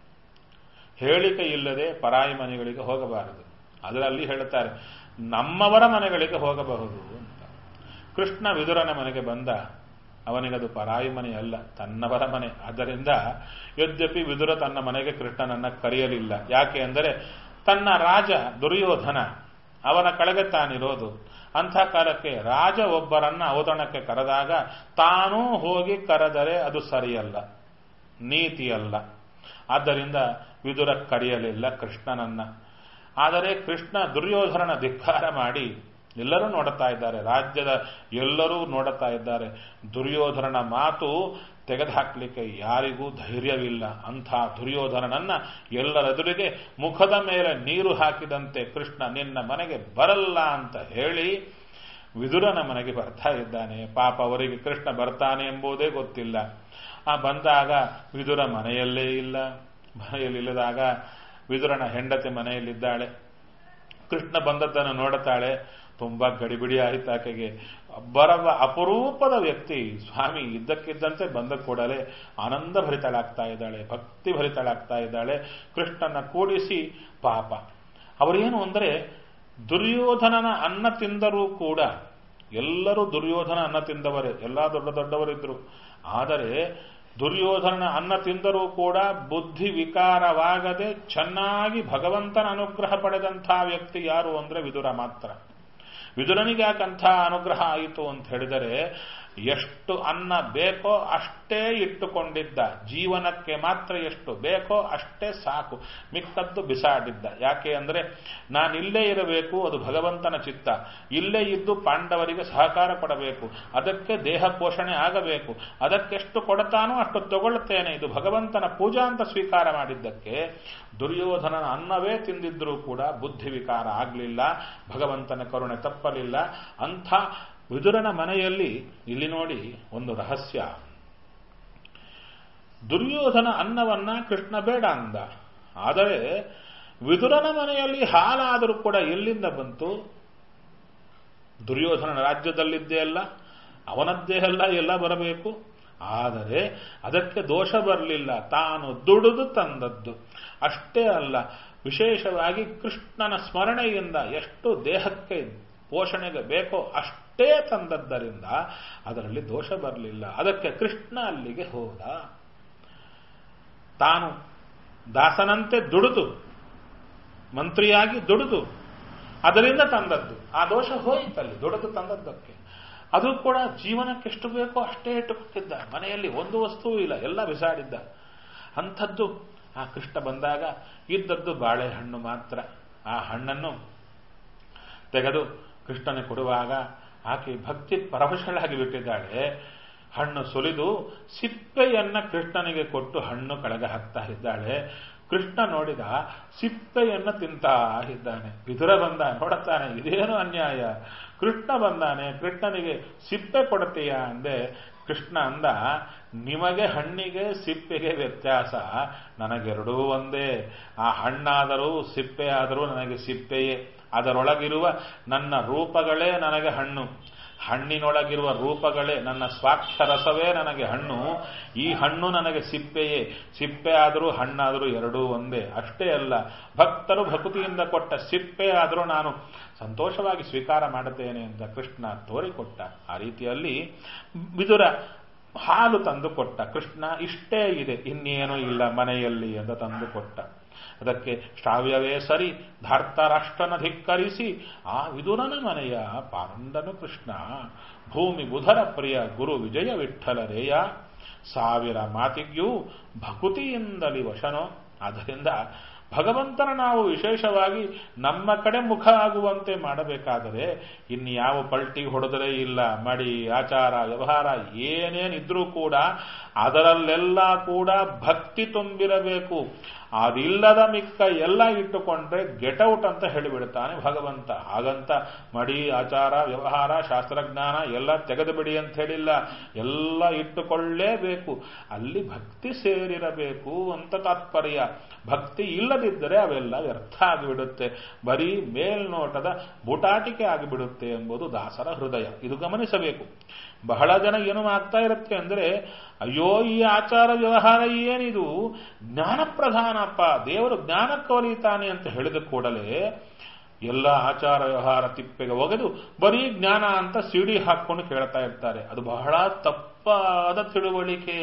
ಹೇಳಿಕೆ ಇಲ್ಲದೆ ಪರಾಯಿ ಮನೆಗಳಿಗೆ ಹೋಗಬಾರದು. ಅದರಲ್ಲಿ ಹೇಳುತ್ತಾರೆ ನಮ್ಮವರ ಮನೆಗಳಿಗೆ ಹೋಗಬಹುದು ಅಂತ. ಕೃಷ್ಣ ವಿದುರನ ಮನೆಗೆ ಬಂದ, ಅವನಿಗದು ಪರಾಯಿ ಮನೆ ಅಲ್ಲ, ತನ್ನವರ ಮನೆ. ಆದ್ದರಿಂದ ಯದ್ಯಪಿ ವಿದುರ ತನ್ನ ಮನೆಗೆ ಕೃಷ್ಣನನ್ನ ಕರೆಯಲಿಲ್ಲ. ಯಾಕೆ ಅಂದರೆ ತನ್ನ ರಾಜ ದುರ್ಯೋಧನ ಅವನ ಕೆಳಗೆ ತಾನಿರೋದು. ಅಂಥ ಕಾಲಕ್ಕೆ ರಾಜ ಒಬ್ಬರನ್ನ ಔತಣಕ್ಕೆ ಕರೆದಾಗ ತಾನೂ ಹೋಗಿ ಕರೆದರೆ ಅದು ಸರಿಯಲ್ಲ, ನೀತಿಯಲ್ಲ. ಆದ್ದರಿಂದ ವಿದುರ ಕರೆಯಲಿಲ್ಲ ಕೃಷ್ಣನನ್ನ. ಆದರೆ ಕೃಷ್ಣ ದುರ್ಯೋಧನನ ಧಿಕ್ಕಾರ ಮಾಡಿ ಎಲ್ಲರೂ ನೋಡುತ್ತಾ ಇದ್ದಾರೆ, ರಾಜ್ಯದ ಎಲ್ಲರೂ ನೋಡುತ್ತಾ ಇದ್ದಾರೆ. ದುರ್ಯೋಧನನ ಮಾತು ತೆಗೆದುಹಾಕಲಿಕ್ಕೆ ಯಾರಿಗೂ ಧೈರ್ಯವಿಲ್ಲ. ಅಂಥ ದುರ್ಯೋಧನನನ್ನ ಎಲ್ಲರೆದುರಿಗೆ ಮುಖದ ಮೇಲೆ ನೀರು ಹಾಕಿದಂತೆ ಕೃಷ್ಣ ನಿನ್ನ ಮನೆಗೆ ಬರಲ್ಲ ಅಂತ ಹೇಳಿ ವಿದುರನ ಮನೆಗೆ ಬರ್ತಾ ಇದ್ದಾನೆ. ಪಾಪ ಅವರಿಗೆ ಕೃಷ್ಣ ಬರ್ತಾನೆ ಎಂಬುದೇ ಗೊತ್ತಿಲ್ಲ. ಆ ಬಂದಾಗ ವಿದುರ ಮನೆಯಲ್ಲೇ ಇಲ್ಲ. ಮನೆಯಲ್ಲಿಲ್ಲದಾಗ ವಿದುರನ ಹೆಂಡತಿ ಮನೆಯಲ್ಲಿದ್ದಾಳೆ. ಕೃಷ್ಣ ಬಂದದ್ದನ್ನು ನೋಡುತ್ತಾಳೆ. ತುಂಬಾ ಗಡಿಬಿಡಿ ಆಯಿತು ಆಕೆಗೆ. ಬರವ ಅಪರೂಪದ ವ್ಯಕ್ತಿ ಸ್ವಾಮಿ ಇದ್ದಕ್ಕಿದ್ದಂತೆ ಬಂದ ಕೂಡಲೇ ಆನಂದ ಭರಿತಳಾಗ್ತಾ ಇದ್ದಾಳೆ, ಭಕ್ತಿ ಭರಿತಳಾಗ್ತಾ ಇದ್ದಾಳೆ. ಕೃಷ್ಣನ ಕೂಡಿಸಿ ಪಾಪ ಅವರೇನು ಅಂದರೆ ದುರ್ಯೋಧನನ ಅನ್ನ ತಿಂದರೂ ಕೂಡ, ಎಲ್ಲರೂ ದುರ್ಯೋಧನ ಅನ್ನ ತಿಂದವರೇ, ಎಲ್ಲ ದೊಡ್ಡ ದೊಡ್ಡವರಿದ್ರು. ಆದರೆ ದುರ್ಯೋಧನನ ಅನ್ನ ತಿಂದರೂ ಕೂಡ ಬುದ್ಧಿ ವಿಕಾರವಾಗದೆ ಚೆನ್ನಾಗಿ ಭಗವಂತನ ಅನುಗ್ರಹ ಪಡೆದಂಥ ವ್ಯಕ್ತಿ ಯಾರು ಅಂದ್ರೆ ವಿದುರ ಮಾತ್ರ. ವಿದುರನಿಗೆ ಯಾಕಂಥ ಅನುಗ್ರಹ ಆಯಿತು ಅಂತ ಹೇಳಿದರೆ ಎಷ್ಟು ಅನ್ನ ಬೇಕೋ ಅಷ್ಟೇ ಇಟ್ಟುಕೊಂಡಿದ್ದ, ಜೀವನಕ್ಕೆ ಮಾತ್ರ ಎಷ್ಟು ಬೇಕೋ ಅಷ್ಟೇ ಸಾಕು, ಮಿಕ್ಕದ್ದು ಬಿಸಾಡಿದ್ದ. ಯಾಕೆ ಅಂದರೆ ನಾನಿಲ್ಲೇ ಇರಬೇಕು, ಅದು ಭಗವಂತನ ಚಿತ್ತ, ಇಲ್ಲೇ ಇದ್ದು ಪಾಂಡವರಿಗೆ ಸಹಕಾರ ಕೊಡಬೇಕು, ಅದಕ್ಕೆ ದೇಹ ಪೋಷಣೆ ಆಗಬೇಕು, ಅದಕ್ಕೆಷ್ಟು ಕೊಡ್ತಾನೋ ಅಷ್ಟು ತಗೊಳ್ತೇನೆ, ಇದು ಭಗವಂತನ ಪೂಜಾ ಅಂತ ಸ್ವೀಕಾರ ಮಾಡಿದ್ದಕ್ಕೆ ದುರ್ಯೋಧನನ ಅನ್ನವೇ ತಿಂದಿದ್ರೂ ಕೂಡ ಬುದ್ಧಿ ವಿಕಾರ ಆಗಲಿಲ್ಲ, ಭಗವಂತನ ಕರುಣೆ ತಪ್ಪಲಿಲ್ಲ. ಅಂಥ ವಿದುರನ ಮನೆಯಲ್ಲಿ ಇಲ್ಲಿ ನೋಡಿ ಒಂದು ರಹಸ್ಯ. ದುರ್ಯೋಧನ ಅನ್ನವನ್ನ ಕೃಷ್ಣ ಬೇಡ ಅಂದ, ಆದರೆ ವಿದುರನ ಮನೆಯಲ್ಲಿ ಹಾಲಾದರೂ ಕೂಡ ಎಲ್ಲಿಂದ ಬಂತು? ದುರ್ಯೋಧನ ರಾಜ್ಯದಲ್ಲಿದ್ದೇ ಅಲ್ಲ, ಅವನದ್ದೇ ಅಲ್ಲ, ಎಲ್ಲ ಬರಬೇಕು. ಆದರೆ ಅದಕ್ಕೆ ದೋಷ ಬರಲಿಲ್ಲ, ತಾನು ದುಡಿದು ತಂದದ್ದು. ಅಷ್ಟೇ ಅಲ್ಲ, ವಿಶೇಷವಾಗಿ ಕೃಷ್ಣನ ಸ್ಮರಣೆಯಿಂದ ಎಷ್ಟು ದೇಹಕ್ಕೆ ಪೋಷಣೆಗೆ ಬೇಕೋ ಅಷ್ಟೇ ತಂದದ್ದರಿಂದ ಅದರಲ್ಲಿ ದೋಷ ಬರಲಿಲ್ಲ. ಅದಕ್ಕೆ ಕೃಷ್ಣ ಅಲ್ಲಿಗೆ ಹೋದ. ತಾನು ದಾಸನಂತೆ ದುಡಿದು, ಮಂತ್ರಿಯಾಗಿ ದುಡಿದು ಅದರಿಂದ ತಂದದ್ದು, ಆ ದೋಷ ಹೋಯಿತಲ್ಲಿ ದುಡಿದು ತಂದದ್ದಕ್ಕೆ. ಅದು ಕೂಡ ಜೀವನಕ್ಕೆ ಎಷ್ಟು ಬೇಕೋ ಅಷ್ಟೇ ಇಟ್ಟುಕೊಟ್ಟಿದ್ದ. ಮನೆಯಲ್ಲಿ ಒಂದು ವಸ್ತುವೂ ಇಲ್ಲ, ಎಲ್ಲ ಬಿಸಾಡಿದ್ದ. ಅಂಥದ್ದು ಆ ಕೃಷ್ಣ ಬಂದಾಗ ಇದ್ದದ್ದು ಬಾಳೆಹಣ್ಣು ಮಾತ್ರ. ಆ ಹಣ್ಣನ್ನು ತೆಗೆದು ಕೃಷ್ಣನ ಕೊಡುವಾಗ ಆಕೆ ಭಕ್ತಿ ಪರವಶಳಾಗಿ ಬಿಟ್ಟಿದ್ದಾಳೆ. ಹಣ್ಣು ಸುಲಿದು ಸಿಪ್ಪೆಯನ್ನ ಕೃಷ್ಣನಿಗೆ ಕೊಟ್ಟು ಹಣ್ಣು ಕೆಳಗೆ ಹಾಕ್ತಾ ಇದ್ದಾಳೆ. ಕೃಷ್ಣ ನೋಡಿದ, ಸಿಪ್ಪೆಯನ್ನ ತಿಂತಾ ಇದ್ದಾನೆ. ವಿದುರ ಬಂದ, ನೋಡುತ್ತಾನೆ, ಇದೇನು ಅನ್ಯಾಯ. ಕೃಷ್ಣ ಬಂದಾನೆ, ಕೃಷ್ಣನಿಗೆ ಸಿಪ್ಪೆ ಕೊಡ್ತೀಯಾ ಅಂದೆ. ಕೃಷ್ಣ ಅಂದ, ನಿಮಗೆ ಹಣ್ಣಿಗೆ ಸಿಪ್ಪೆಗೆ ವ್ಯತ್ಯಾಸ, ನನಗೆರಡೂ ಒಂದೇ. ಆ ಹಣ್ಣಾದರೂ ಸಿಪ್ಪೆ ಆದರೂ ನನಗೆ ಸಿಪ್ಪೆಯೇ. ಅದರೊಳಗಿರುವ ನನ್ನ ರೂಪಗಳೇ ನನಗೆ ಹಣ್ಣು, ಹಣ್ಣಿನೊಳಗಿರುವ ರೂಪಗಳೇ ನನ್ನ ಸ್ವಾಕ್ಷರಸವೇ ನನಗೆ ಹಣ್ಣು. ಈ ಹಣ್ಣು ನನಗೆ ಸಿಪ್ಪೆಯೇ, ಸಿಪ್ಪೆ ಆದರೂ ಹಣ್ಣಾದರೂ ಎರಡೂ ಒಂದೇ. ಅಷ್ಟೇ ಅಲ್ಲ, ಭಕ್ತರು ಭಕ್ತಿಯಿಂದ ಕೊಟ್ಟ ಸಿಪ್ಪೆ ಆದರೂ ನಾನು ಸಂತೋಷವಾಗಿ ಸ್ವೀಕಾರ ಮಾಡುತ್ತೇನೆ ಅಂತ ಕೃಷ್ಣ ತೋರಿಕೊಟ್ಟ. ಆ ರೀತಿಯಲ್ಲಿ ವಿದುರ ಹಾಲು ತಂದು ಕೊಟ್ಟ. ಕೃಷ್ಣ ಇಷ್ಟೇ ಇದೆ, ಇನ್ನೇನೂ ಇಲ್ಲ ಮನೆಯಲ್ಲಿ ಅಂತ ತಂದು ಕೊಟ್ಟ. ಅದಕ್ಕೆ ಶ್ರಾವ್ಯವೇ ಸರಿ ಧಾರ್ತರಾಷ್ಟ್ರನ ಧಿಕ್ಕರಿಸಿ ಆ ವಿದುರನ ಮನೆಯ ಪಾರಂಡನು ಕೃಷ್ಣ. ಭೂಮಿ ಬುಧರ ಪ್ರಿಯ ಗುರು ವಿಜಯ ವಿಠ್ಠಲರೇಯ, ಸಾವಿರ ಮಾತಿಗ್ಯೂ ಭಕುತಿಯಿಂದಲಿ ವಶನೋ. ಆದ್ದರಿಂದ ಭಗವಂತನ ನಾವು ವಿಶೇಷವಾಗಿ ನಮ್ಮ ಕಡೆ ಮುಖ ಆಗುವಂತೆ ಮಾಡಬೇಕಾದರೆ ಇನ್ಯಾವ ಪಲ್ಟಿ ಹೊಡೆದರೆ ಇಲ್ಲ. ಮಡಿ ಆಚಾರ ವ್ಯವಹಾರ ಏನೇನಿದ್ರೂ ಕೂಡ ಅದರಲ್ಲೆಲ್ಲ ಕೂಡ ಭಕ್ತಿ ತುಂಬಿರಬೇಕು. ಅದಿಲ್ಲದ ಮಿಕ್ಕ ಎಲ್ಲ ಇಟ್ಟುಕೊಂಡ್ರೆ ಗೆಟೌಟ್ ಅಂತ ಹೇಳಿಬಿಡ್ತಾನೆ ಭಗವಂತ. ಹಾಗಂತ ಮಡಿ ಆಚಾರ ವ್ಯವಹಾರ ಶಾಸ್ತ್ರಜ್ಞಾನ ಎಲ್ಲ ತೆಗೆದು ಬಿಡಿ ಅಂತ ಹೇಳಿಲ್ಲ, ಎಲ್ಲ ಇಟ್ಟುಕೊಳ್ಳೇಬೇಕು. ಅಲ್ಲಿ ಭಕ್ತಿ ಸೇರಿರಬೇಕು ಅಂತ ತಾತ್ಪರ್ಯ. ಭಕ್ತಿ ಇಲ್ಲದಿದ್ದರೆ ಅವೆಲ್ಲ ವ್ಯರ್ಥ ಆಗಿಬಿಡುತ್ತೆ, ಬರೀ ಮೇಲ್ನೋಟದ ಬೂಟಾಟಿಕೆ ಆಗಿಬಿಡುತ್ತೆ ಎಂಬುದು ದಾಸರ ಹೃದಯ. ಇದು ಗಮನಿಸಬೇಕು. ಬಹಳ ಜನ ಏನು ಆಗ್ತಾ ಇರುತ್ತೆ ಅಂದರೆ, ಅಯ್ಯೋ ಈ ಆಚಾರ ವ್ಯವಹಾರ ಏನಿದು ಜ್ಞಾನ ಪ್ರಧಾನಪ್ಪ, ದೇವರು ಜ್ಞಾನಕ್ಕೆ ಒಲಿತಾನೆ ಅಂತ ಹೇಳಿದ ಕೂಡಲೇ ಎಲ್ಲ ಆಚಾರ ವ್ಯವಹಾರ ತಿಪ್ಪೆಗೆ ಒಗೆದು ಬರೀ ಜ್ಞಾನ ಅಂತ ಸಿಡಿ ಹಾಕೊಂಡು ಕೇಳ್ತಾ ಇರ್ತಾರೆ. ಅದು ಬಹಳ ತಪ್ಪಾದ ತಿಳುವಳಿಕೆ.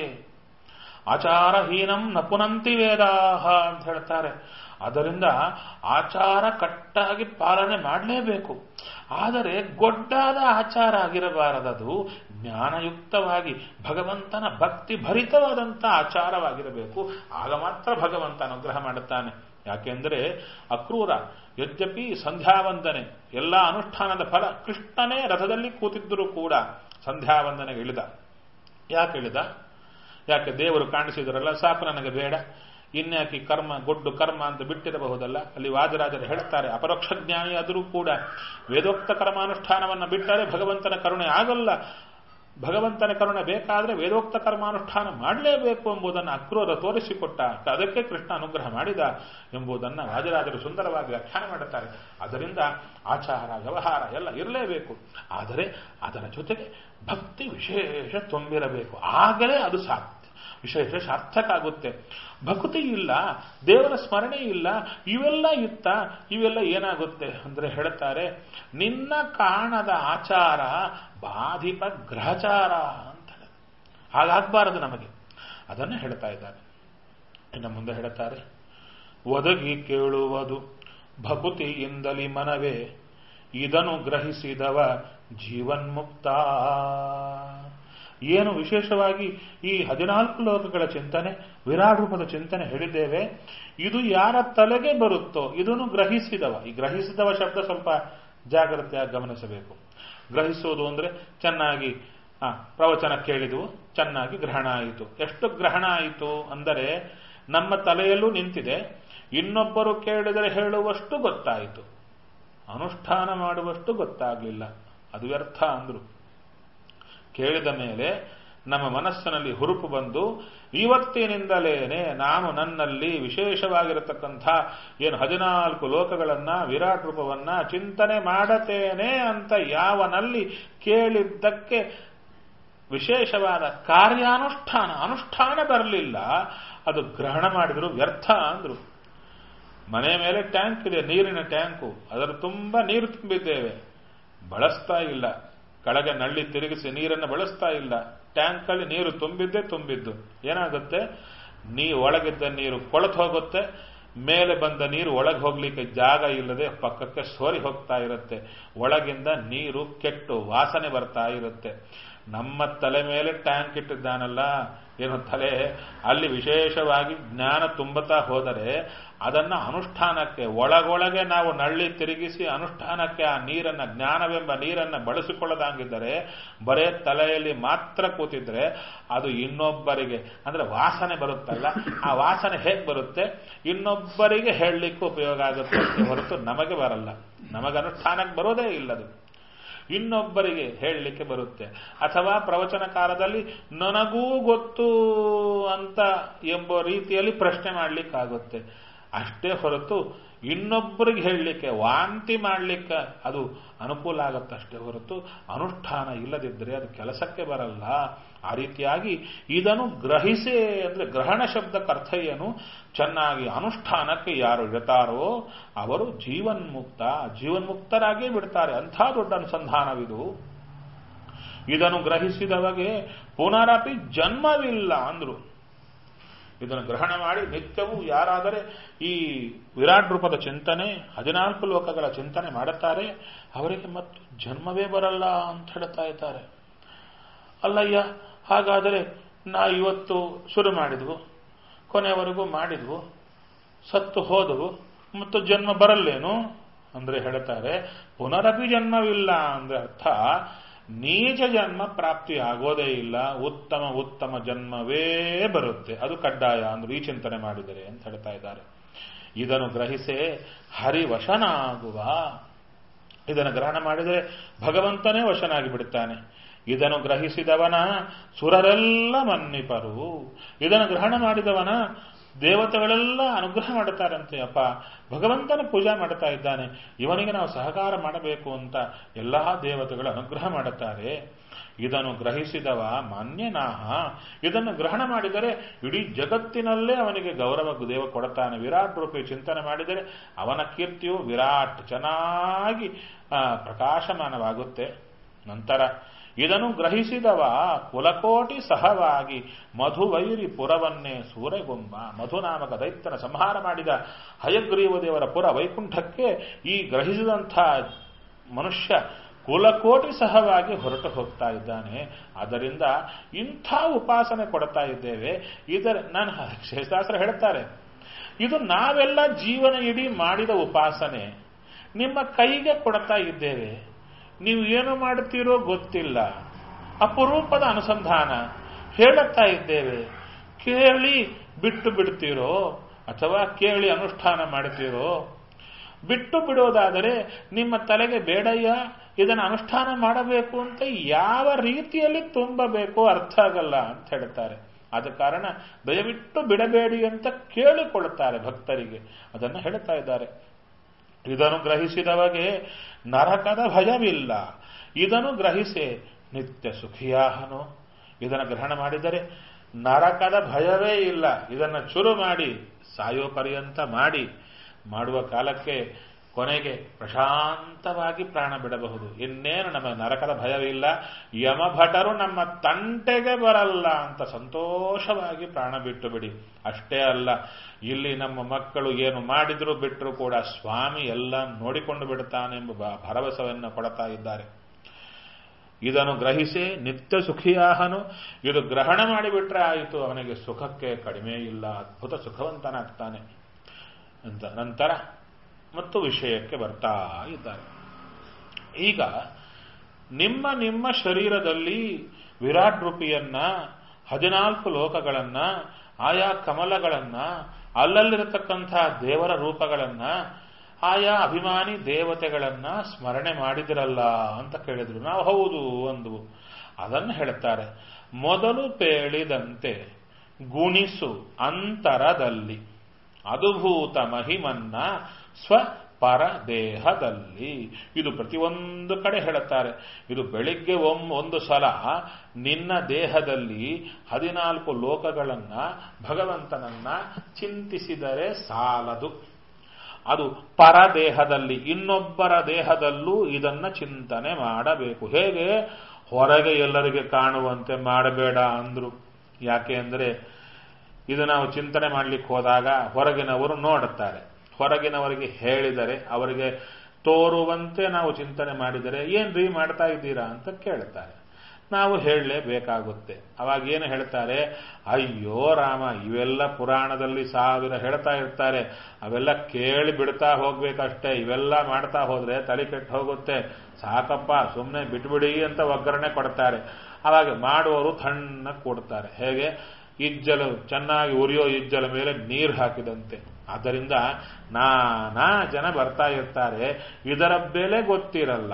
ಆಚಾರಹೀನಂ ನಪುನಂತಿ ವೇದಾಹ ಅಂತ ಹೇಳ್ತಾರೆ. ಅದರಿಂದ ಆಚಾರ ಕಟ್ಟಾಗಿ ಪಾಲನೆ ಮಾಡಲೇಬೇಕು. ಆದರೆ ಗೊಡ್ಡಾದ ಆಚಾರ ಆಗಿರಬಾರದದು, ಜ್ಞಾನಯುಕ್ತವಾಗಿ ಭಗವಂತನ ಭಕ್ತಿ ಭರಿತವಾದಂಥ ಆಚಾರವಾಗಿರಬೇಕು. ಆಗ ಮಾತ್ರ ಭಗವಂತ ಅನುಗ್ರಹ ಮಾಡುತ್ತಾನೆ. ಯಾಕೆಂದರೆ ಅಕ್ರೂರ ಯದ್ಯಪಿ ಸಂಧ್ಯಾವಂದನೆ ಎಲ್ಲ ಅನುಷ್ಠಾನದ ಫಲ, ಕೃಷ್ಣನೇ ರಥದಲ್ಲಿ ಕೂತಿದ್ದರೂ ಕೂಡ ಸಂಧ್ಯಾವಂದನೆಗೆ ಇಳಿದ. ಯಾಕೆ ಇಳಿದ? ಯಾಕೆ ದೇವರು ಕಾಣಿಸಿದ್ರಲ್ಲ, ಸಾಕು ನನಗೆ ಬೇಡ, ಇನ್ಯಾಕಿ ಕರ್ಮ ಗೊಡ್ಡು ಕರ್ಮ ಅಂತ ಬಿಟ್ಟಿರಬಹುದಲ್ಲ. ಅಲ್ಲಿ ವಾದಿರಾಜರು ಹೇಳ್ತಾರೆ, ಅಪರೋಕ್ಷ ಜ್ಞಾನಿ ಆದರೂ ಕೂಡ ವೇದೋಕ್ತ ಕರ್ಮಾನುಷ್ಠಾನವನ್ನು ಬಿಟ್ಟರೆ ಭಗವಂತನ ಕರುಣೆ ಆಗಲ್ಲ. ಭಗವಂತನ ಕರುಣೆ ಬೇಕಾದರೆ ವೇದೋಕ್ತ ಕರ್ಮಾನುಷ್ಠಾನ ಮಾಡಲೇಬೇಕು ಎಂಬುದನ್ನು ಅಕ್ರೂರ ತೋರಿಸಿಕೊಟ್ಟ. ಅದಕ್ಕೆ ಕೃಷ್ಣ ಅನುಗ್ರಹ ಮಾಡಿದ ಎಂಬುದನ್ನು ವಾದಿರಾಜರು ಸುಂದರವಾಗಿ ವ್ಯಾಖ್ಯಾನ ಮಾಡುತ್ತಾರೆ. ಅದರಿಂದ ಆಚಾರ ವ್ಯವಹಾರ ಎಲ್ಲ ಇರಲೇಬೇಕು, ಆದರೆ ಅದರ ಜೊತೆಗೆ ಭಕ್ತಿ ವಿಶೇಷ ತುಂಬಿರಬೇಕು. ಆಗಲೇ ಅದು ಸಾಧ್ಯ, ವಿಶೇಷ ಸಾರ್ಥಕ ಆಗುತ್ತೆ. ಭಕ್ತಿ ಇಲ್ಲ, ದೇವರ ಸ್ಮರಣೆ ಇಲ್ಲ, ಇವೆಲ್ಲ ಇತ್ತ ಇವೆಲ್ಲ ಏನಾಗುತ್ತೆ ಅಂದ್ರೆ ಹೇಳ್ತಾರೆ, ನಿನ್ನ ಕಾಣದ ಆಚಾರ ಬಾಧಿಪ ಗ್ರಹಚಾರ ಅಂತ. ಹಾಗಾಗಬಾರದು ನಮಗೆ. ಅದನ್ನು ಹೇಳ್ತಾ ಇದ್ದಾರೆ. ಇನ್ನು ಮುಂದೆ ಹೇಳ್ತಾರೆ, ಒದಗಿ ಕೇಳುವುದು ಭಕುತಿಯಿಂದಲಿ ಮನವೇ ಇದನ್ನು ಗ್ರಹಿಸಿದವ ಜೀವನ್ಮುಕ್ತ. ಏನು ವಿಶೇಷವಾಗಿ ಈ ಹದಿನಾಲ್ಕು ಲೋಕಗಳ ಚಿಂತನೆ, ವಿರಾಟ್ ರೂಪದ ಚಿಂತನೆ ಹೇಳಿದ್ದೇವೆ. ಇದು ಯಾರ ತಲೆಗೆ ಬರುತ್ತೋ ಇದನ್ನು ಗ್ರಹಿಸಿದವ. ಈ ಗ್ರಹಿಸಿದವ ಶಬ್ದ ಸ್ವಲ್ಪ ಜಾಗ್ರತೆಯಾಗಿ ಗಮನಿಸಬೇಕು. ಗ್ರಹಿಸೋದು ಅಂದ್ರೆ ಚೆನ್ನಾಗಿ ಆ ಪ್ರವಚನ ಕೇಳಿದವು, ಚೆನ್ನಾಗಿ ಗ್ರಹಣ ಆಯಿತು. ಎಷ್ಟು ಗ್ರಹಣ ಆಯಿತು ಅಂದರೆ ನಮ್ಮ ತಲೆಯಲ್ಲೂ ನಿಂತಿದೆ, ಇನ್ನೊಬ್ಬರು ಕೇಳಿದರೆ ಹೇಳುವಷ್ಟು ಗೊತ್ತಾಯಿತು, ಅನುಷ್ಠಾನ ಮಾಡುವಷ್ಟು ಗೊತ್ತಾಗಲಿಲ್ಲ, ಅದು ವ್ಯರ್ಥ ಅಂದ್ರು. ಕೇಳಿದ ಮೇಲೆ ನಮ್ಮ ಮನಸ್ಸಿನಲ್ಲಿ ಹುರುಪು ಬಂದು ಇವತ್ತಿನಿಂದಲೇನೆ ನಾನು ನನ್ನಲ್ಲಿ ವಿಶೇಷವಾಗಿರತಕ್ಕಂಥ ಏನು ಹದಿನಾಲ್ಕು ಲೋಕಗಳನ್ನ ವಿರಾಟ್ ರೂಪವನ್ನ ಚಿಂತನೆ ಮಾಡತೇನೆ ಅಂತ ಯಾವನಲ್ಲಿ ಕೇಳಿದ್ದಕ್ಕೆ ವಿಶೇಷವಾದ ಕಾರ್ಯಾನುಷ್ಠಾನ ಅನುಷ್ಠಾನ ಬರಲಿಲ್ಲ, ಅದು ಗ್ರಹಣ ಮಾಡಿದ್ರು ವ್ಯರ್ಥ ಅಂದ್ರು. ಮನೆ ಮೇಲೆ ಟ್ಯಾಂಕ್ ಇದೆ, ನೀರಿನ ಟ್ಯಾಂಕು, ಅದರ ತುಂಬ ನೀರು ತುಂಬಿದ್ದೇವೆ, ಬಳಸ್ತಾ ಇಲ್ಲ, ಕೆಳಗೆ ನಳ್ಳಿ ತಿರುಗಿಸಿ ನೀರನ್ನು ಬಳಸ್ತಾ ಇಲ್ಲ, ಟ್ಯಾಂಕ್ ಅಲ್ಲಿ ನೀರು ತುಂಬಿದ್ದೇ ತುಂಬಿದ್ದು. ಏನಾಗುತ್ತೆ, ನೀ ಒಳಗಿದ್ದ ನೀರು ಕೊಳತು ಹೋಗುತ್ತೆ, ಮೇಲೆ ಬಂದ ನೀರು ಒಳಗೆ ಹೋಗ್ಲಿಕ್ಕೆ ಜಾಗ ಇಲ್ಲದೆ ಪಕ್ಕಕ್ಕೆ ಸೋರಿ ಹೋಗ್ತಾ ಇರುತ್ತೆ, ಒಳಗಿಂದ ನೀರು ಕೆಟ್ಟು ವಾಸನೆ ಬರ್ತಾ ಇರುತ್ತೆ. ನಮ್ಮ ತಲೆ ಮೇಲೆ ಟ್ಯಾಂಕ್ ಇಟ್ಟಿದ್ದಾನಲ್ಲ ಏನು ತಲೆ, ಅಲ್ಲಿ ವಿಶೇಷವಾಗಿ ಜ್ಞಾನ ತುಂಬುತ್ತಾ ಹೋದರೆ ಅದನ್ನ ಅನುಷ್ಠಾನಕ್ಕೆ ಒಳಗೊಳಗೆ ನಾವು ನಳ್ಳಿ ತಿರುಗಿಸಿ ಅನುಷ್ಠಾನಕ್ಕೆ ಆ ನೀರನ್ನ ಜ್ಞಾನವೆಂಬ ನೀರನ್ನ ಬಳಸಿಕೊಳ್ಳದಂಗಿದ್ದರೆ ಬರೇ ತಲೆಯಲ್ಲಿ ಮಾತ್ರ ಕೂತಿದ್ರೆ ಅದು ಇನ್ನೊಬ್ಬರಿಗೆ ಅಂದ್ರೆ ವಾಸನೆ ಬರುತ್ತಲ್ಲ, ಆ ವಾಸನೆ ಹೇಗೆ ಬರುತ್ತೆ, ಇನ್ನೊಬ್ಬರಿಗೆ ಹೇಳಲಿಕ್ಕೆ ಉಪಯೋಗ ಆಗುತ್ತೆ ಹೊರತು ನಮಗೆ ಬರಲ್ಲ. ನಮಗೆ ಅನುಷ್ಠಾನಕ್ಕೆ ಬರೋದೇ ಇಲ್ಲದು, ಇನ್ನೊಬ್ಬರಿಗೆ ಹೇಳಲಿಕ್ಕೆ ಬರುತ್ತೆ. ಅಥವಾ ಪ್ರವಚನ ಕಾಲದಲ್ಲಿ ನನಗೂ ಗೊತ್ತು ಅಂತ ಎಂಬ ರೀತಿಯಲ್ಲಿ ಪ್ರಶ್ನೆ ಮಾಡಲಿಕ್ಕಾಗುತ್ತೆ ಅಷ್ಟೇ ಹೊರತು ಇನ್ನೊಬ್ಬರಿಗೆ ಹೇಳಲಿಕ್ಕೆ ವಾಂತಿ ಮಾಡಲಿಕ್ಕೆ ಅದು ಅನುಕೂಲ ಆಗುತ್ತಷ್ಟೇ ಹೊರತು ಅನುಷ್ಠಾನ ಇಲ್ಲದಿದ್ದರೆ ಅದು ಕೆಲಸಕ್ಕೆ ಬರಲ್ಲ. ಆ ರೀತಿಯಾಗಿ ಇದನ್ನು ಗ್ರಹಿಸೇ ಅಂದ್ರೆ ಗ್ರಹಣ ಶಬ್ದಕ್ಕೆ ಅರ್ಥ ಏನು, ಚೆನ್ನಾಗಿ ಅನುಷ್ಠಾನಕ್ಕೆ ಯಾರು ಇಡ್ತಾರೋ ಅವರು ಜೀವನ್ಮುಕ್ತ, ಜೀವನ್ಮುಕ್ತರಾಗೇ ಬಿಡ್ತಾರೆ. ಅಂಥ ದೊಡ್ಡ ಅನುಸಂಧಾನವಿದು. ಇದನ್ನು ಗ್ರಹಿಸಿದವಗೆ ಪುನರಪಿ ಜನ್ಮವಿಲ್ಲ ಅಂದ್ರು. ಇದನ್ನು ಗ್ರಹಣ ಮಾಡಿ ನಿತ್ಯವೂ ಯಾರಾದರೆ ಈ ವಿರಾಟ್ ರೂಪದ ಚಿಂತನೆ ಹದಿನಾಲ್ಕು ಲೋಕಗಳ ಚಿಂತನೆ ಮಾಡುತ್ತಾರೆ ಅವರಿಗೆ ಮತ್ತು ಜನ್ಮವೇ ಬರಲ್ಲ ಅಂತ ಹೇಳ್ತಾ ಇದ್ದಾರೆ. ಅಲ್ಲಯ್ಯ, ಹಾಗಾದರೆ ನಾ ಇವತ್ತು ಶುರು ಮಾಡಿದ್ವು, ಕೊನೆಯವರೆಗೂ ಮಾಡಿದ್ವು, ಸತ್ತು ಹೋದವು, ಮತ್ತು ಜನ್ಮ ಬರಲ್ಲೇನು ಅಂದ್ರೆ ಹೇಳ್ತಾರೆ ಪುನರಪಿ ಜನ್ಮವಿಲ್ಲ ಅಂದ್ರೆ ಅರ್ಥ ನೀಚ ಜನ್ಮ ಪ್ರಾಪ್ತಿ ಆಗೋದೇ ಇಲ್ಲ, ಉತ್ತಮ ಉತ್ತಮ ಜನ್ಮವೇ ಬರುತ್ತೆ, ಅದು ಕಡ್ಡಾಯ ಅಂದ್ರೆ ಈ ಚಿಂತನೆ ಮಾಡಿದರೆ ಅಂತ ಹೇಳ್ತಾ ಇದ್ದಾರೆ. ಇದನ್ನು ಗ್ರಹಿಸೇ ಹರಿವಶನಾಗುವ. ಇದನ್ನು ಗ್ರಹಣ ಮಾಡಿದರೆ ಭಗವಂತನೇ ವಶನಾಗಿ ಬಿಡುತ್ತಾನೆ. ಇದನ್ನು ಗ್ರಹಿಸಿದವನ ಸುರರೆಲ್ಲ ಮನ್ನಿಪರು. ಇದನ್ನು ಗ್ರಹಣ ಮಾಡಿದವನ ದೇವತೆಗಳೆಲ್ಲ ಅನುಗ್ರಹ ಮಾಡುತ್ತಾರಂತೆ. ಅಪ್ಪ ಭಗವಂತನ ಪೂಜಾ ಮಾಡುತ್ತಾ ಇದ್ದಾನೆ, ಇವನಿಗೆ ನಾವು ಸಹಕಾರ ಮಾಡಬೇಕು ಅಂತ ಎಲ್ಲಾ ದೇವತೆಗಳು ಅನುಗ್ರಹ ಮಾಡುತ್ತಾರೆ. ಇದನ್ನು ಗ್ರಹಿಸಿದವ ಮಾನ್ಯನಾಹ. ಇದನ್ನು ಗ್ರಹಣ ಮಾಡಿದರೆ ಇಡೀ ಜಗತ್ತಿನಲ್ಲೇ ಅವನಿಗೆ ಗೌರವ ದೇವ ಕೊಡುತ್ತಾನೆ. ವಿರಾಟ್ ರೂಪಿ ಚಿಂತನೆ ಮಾಡಿದರೆ ಅವನ ಕೀರ್ತಿಯು ವಿರಾಟ್ ಚೆನ್ನಾಗಿ ಪ್ರಕಾಶಮಾನವಾಗುತ್ತೆ. ನಂತರ ಇದನ್ನು ಗ್ರಹಿಸಿದವ ಕುಲಕೋಟಿ ಸಹವಾಗಿ ಮಧುವೈರಿ ಪುರವನ್ನೇ ಸೂರೆಗೊಂಬ. ಮಧುನಾಮಕ ದೈತ್ಯನ ಸಂಹಾರ ಮಾಡಿದ ಹಯಗ್ರೀವ ದೇವರ ಪುರ ವೈಕುಂಠಕ್ಕೆ ಈ ಗ್ರಹಿಸಿದಂಥ ಮನುಷ್ಯ ಕುಲಕೋಟಿ ಸಹವಾಗಿ ಹೊರಟು ಹೋಗ್ತಾ ಇದ್ದಾನೆ. ಆದ್ದರಿಂದ ಇಂಥ ಉಪಾಸನೆ ಕೊಡ್ತಾ ಇದ್ದೇವೆ. ಇದರ ನಾನು ಶೇಷಾಸ್ತ್ರ ಹೇಳ್ತಾರೆ, ಇದು ನಾವೆಲ್ಲ ಜೀವನ ಇಡೀ ಮಾಡಿದ ಉಪಾಸನೆ ನಿಮ್ಮ ಕೈಗೆ ಕೊಡ್ತಾ ಇದ್ದೇವೆ. ನೀವು ಏನು ಮಾಡುತ್ತೀರೋ ಗೊತ್ತಿಲ್ಲ, ಅಪರೂಪದ ಅನುಸಂಧಾನ ಹೇಳುತ್ತಾ ಇದ್ದೇವೆ. ಕೇಳಿ ಬಿಟ್ಟು ಬಿಡ್ತೀರೋ ಅಥವಾ ಕೇಳಿ ಅನುಷ್ಠಾನ ಮಾಡ್ತೀರೋ? ಬಿಟ್ಟು ಬಿಡೋದಾದರೆ ನಿಮ್ಮ ತಲೆಗೆ ಬೇಡಯ್ಯ ಇದನ್ನು ಅನುಷ್ಠಾನ ಮಾಡಬೇಕು ಅಂತ ಯಾವ ರೀತಿಯಲ್ಲಿ ತುಂಬಬೇಕು ಅರ್ಥ ಆಗಲ್ಲ ಅಂತ ಹೇಳ್ತಾರೆ. ಆದ ಕಾರಣ ದಯವಿಟ್ಟು ಬಿಡಬೇಡಿ ಅಂತ ಕೇಳಿಕೊಳ್ಳುತ್ತಾರೆ ಭಕ್ತರಿಗೆ. ಅದನ್ನು ಹೇಳ್ತಾ ಇದ್ದಾರೆ. ಇದನ್ನು ಗ್ರಹಿಸಿದವಗೆ ನರಕದ ಭಯವಿಲ್ಲ. ಇದನ್ನು ಗ್ರಹಿಸೆ ನಿತ್ಯ ಸುಖಿಯಾಹನು. ಇದನ್ನು ಗ್ರಹಣ ಮಾಡಿದರೆ ನರಕದ ಭಯವೇ ಇಲ್ಲ. ಇದನ್ನು ಚುರು ಮಾಡಿ ಸಾಯೋ ಪರ್ಯಂತ ಮಾಡಿ ಮಾಡುವ ಕಾಲಕ್ಕೆ ಕೊನೆಗೆ ಪ್ರಶಾಂತವಾಗಿ ಪ್ರಾಣ ಬಿಡಬಹುದು. ಇನ್ನೇನು ನಮ್ಮ ನರಕದ ಭಯವಿಲ್ಲ, ಯಮಭಟರು ನಮ್ಮ ತಂಟೆಗೆ ಬರಲ್ಲ ಅಂತ ಸಂತೋಷವಾಗಿ ಪ್ರಾಣ ಬಿಟ್ಟು ಬಿಡಿ. ಅಷ್ಟೇ ಅಲ್ಲ, ಇಲ್ಲಿ ನಮ್ಮ ಮಕ್ಕಳು ಏನು ಮಾಡಿದ್ರು ಬಿಟ್ಟರು ಕೂಡ ಸ್ವಾಮಿ ಎಲ್ಲ ನೋಡಿಕೊಂಡು ಬಿಡುತ್ತಾನೆಂಬ ಭರವಸೆಯನ್ನು ಕೊಡ್ತಾ ಇದ್ದಾರೆ. ಇದನ್ನು ಗ್ರಹಿಸಿ ನಿತ್ಯ ಸುಖಿಯಾಹನು. ಇದು ಗ್ರಹಣ ಮಾಡಿಬಿಟ್ರೆ ಆಯಿತು, ಅವನಿಗೆ ಸುಖಕ್ಕೆ ಕಡಿಮೆ ಇಲ್ಲ, ಅದ್ಭುತ ಸುಖವಂತನಾಗ್ತಾನೆ ಅಂತ ನಂತರ ಮತ್ತು ವಿಷಯಕ್ಕೆ ಬರ್ತಾ ಇದ್ದಾರೆ. ಈಗ ನಿಮ್ಮ ನಿಮ್ಮ ಶರೀರದಲ್ಲಿ ವಿರಾಟ್ ರೂಪಿಯನ್ನ, ಹದಿನಾಲ್ಕು ಲೋಕಗಳನ್ನ, ಆಯಾ ಕಮಲಗಳನ್ನ, ಅಲ್ಲಲ್ಲಿರತಕ್ಕಂಥ ದೇವರ ರೂಪಗಳನ್ನ, ಆಯಾ ಅಭಿಮಾನಿ ದೇವತೆಗಳನ್ನ ಸ್ಮರಣೆ ಮಾಡಿದಿರಲ್ಲ ಅಂತ ಕೇಳಿದ್ರು. ನಾವು ಹೌದು ಅಂದು ಅದನ್ನು ಹೇಳ್ತಾರೆ. ಮೊದಲು ಪೇಳಿದಂತೆ ಗುಣಿಸು ಅಂತರದಲ್ಲಿ ಅದ್ಭುತ ಮಹಿಮನ್ನ ಸ್ವಪರ ದೇಹದಲ್ಲಿ. ಇದು ಪ್ರತಿಯೊಂದು ಕಡೆ ಹೇಳುತ್ತಾರೆ. ಇದು ಬೆಳಿಗ್ಗೆ ಒಮ್ಮೆ ಒಂದು ಸಲ ನಿನ್ನ ದೇಹದಲ್ಲಿ ಹದಿನಾಲ್ಕು ಲೋಕಗಳನ್ನ, ಭಗವಂತನನ್ನ ಚಿಂತಿಸಿದರೆ ಸಾಲದು. ಅದು ಪರದೇಹದಲ್ಲಿ, ಇನ್ನೊಬ್ಬರ ದೇಹದಲ್ಲೂ ಇದನ್ನ ಚಿಂತನೆ ಮಾಡಬೇಕು. ಹೇಗೆ? ಹೊರಗೆ ಎಲ್ಲರಿಗೆ ಕಾಣುವಂತೆ ಮಾಡಬೇಡ ಅಂದ್ರು. ಯಾಕೆ ಅಂದ್ರೆ ಇದು ನಾವು ಚಿಂತನೆ ಮಾಡ್ಲಿಕ್ಕೆ ಹೋದಾಗ ಹೊರಗಿನವರು ನೋಡುತ್ತಾರೆ. ಹೊರಗಿನವರಿಗೆ ಹೇಳಿದರೆ, ಅವರಿಗೆ ತೋರುವಂತೆ ನಾವು ಚಿಂತನೆ ಮಾಡಿದರೆ ಏನ್ರಿ ಮಾಡ್ತಾ ಇದ್ದೀರಾ ಅಂತ ಕೇಳ್ತಾರೆ. ನಾವು ಹೇಳಲೇಬೇಕಾಗುತ್ತೆ. ಅವಾಗ ಏನು ಹೇಳ್ತಾರೆ? ಅಯ್ಯೋ ರಾಮ, ಇವೆಲ್ಲ ಪುರಾಣದಲ್ಲಿ ಸಾವಿರ ಹೇಳ್ತಾ ಇರ್ತಾರೆ, ಅವೆಲ್ಲ ಕೇಳಿ ಬಿಡ್ತಾ ಹೋಗ್ಬೇಕಷ್ಟೇ. ಇವೆಲ್ಲ ಮಾಡ್ತಾ ಹೋದ್ರೆ ತಲೆ ಕೆಟ್ಟು ಹೋಗುತ್ತೆ, ಸಾಕಪ್ಪ ಸುಮ್ಮನೆ ಬಿಟ್ಬಿಡಿ ಅಂತ ಒಗ್ಗರಣೆ ಕೊಡ್ತಾರೆ. ಅವಾಗ ಮಾಡುವವರು ತಣ್ಣ ಕೊಡ್ತಾರೆ. ಹೇಗೆ? ಇಜ್ಜಲು ಚೆನ್ನಾಗಿ ಉರಿಯೋ ಇಜ್ಜಲ ಮೇಲೆ ನೀರು ಹಾಕಿದಂತೆ. ಆದ್ದರಿಂದ ನಾನಾ ಜನ ಬರ್ತಾ ಇರ್ತಾರೆ, ಇದರ ಬೆಲೆ ಗೊತ್ತಿರಲ್ಲ,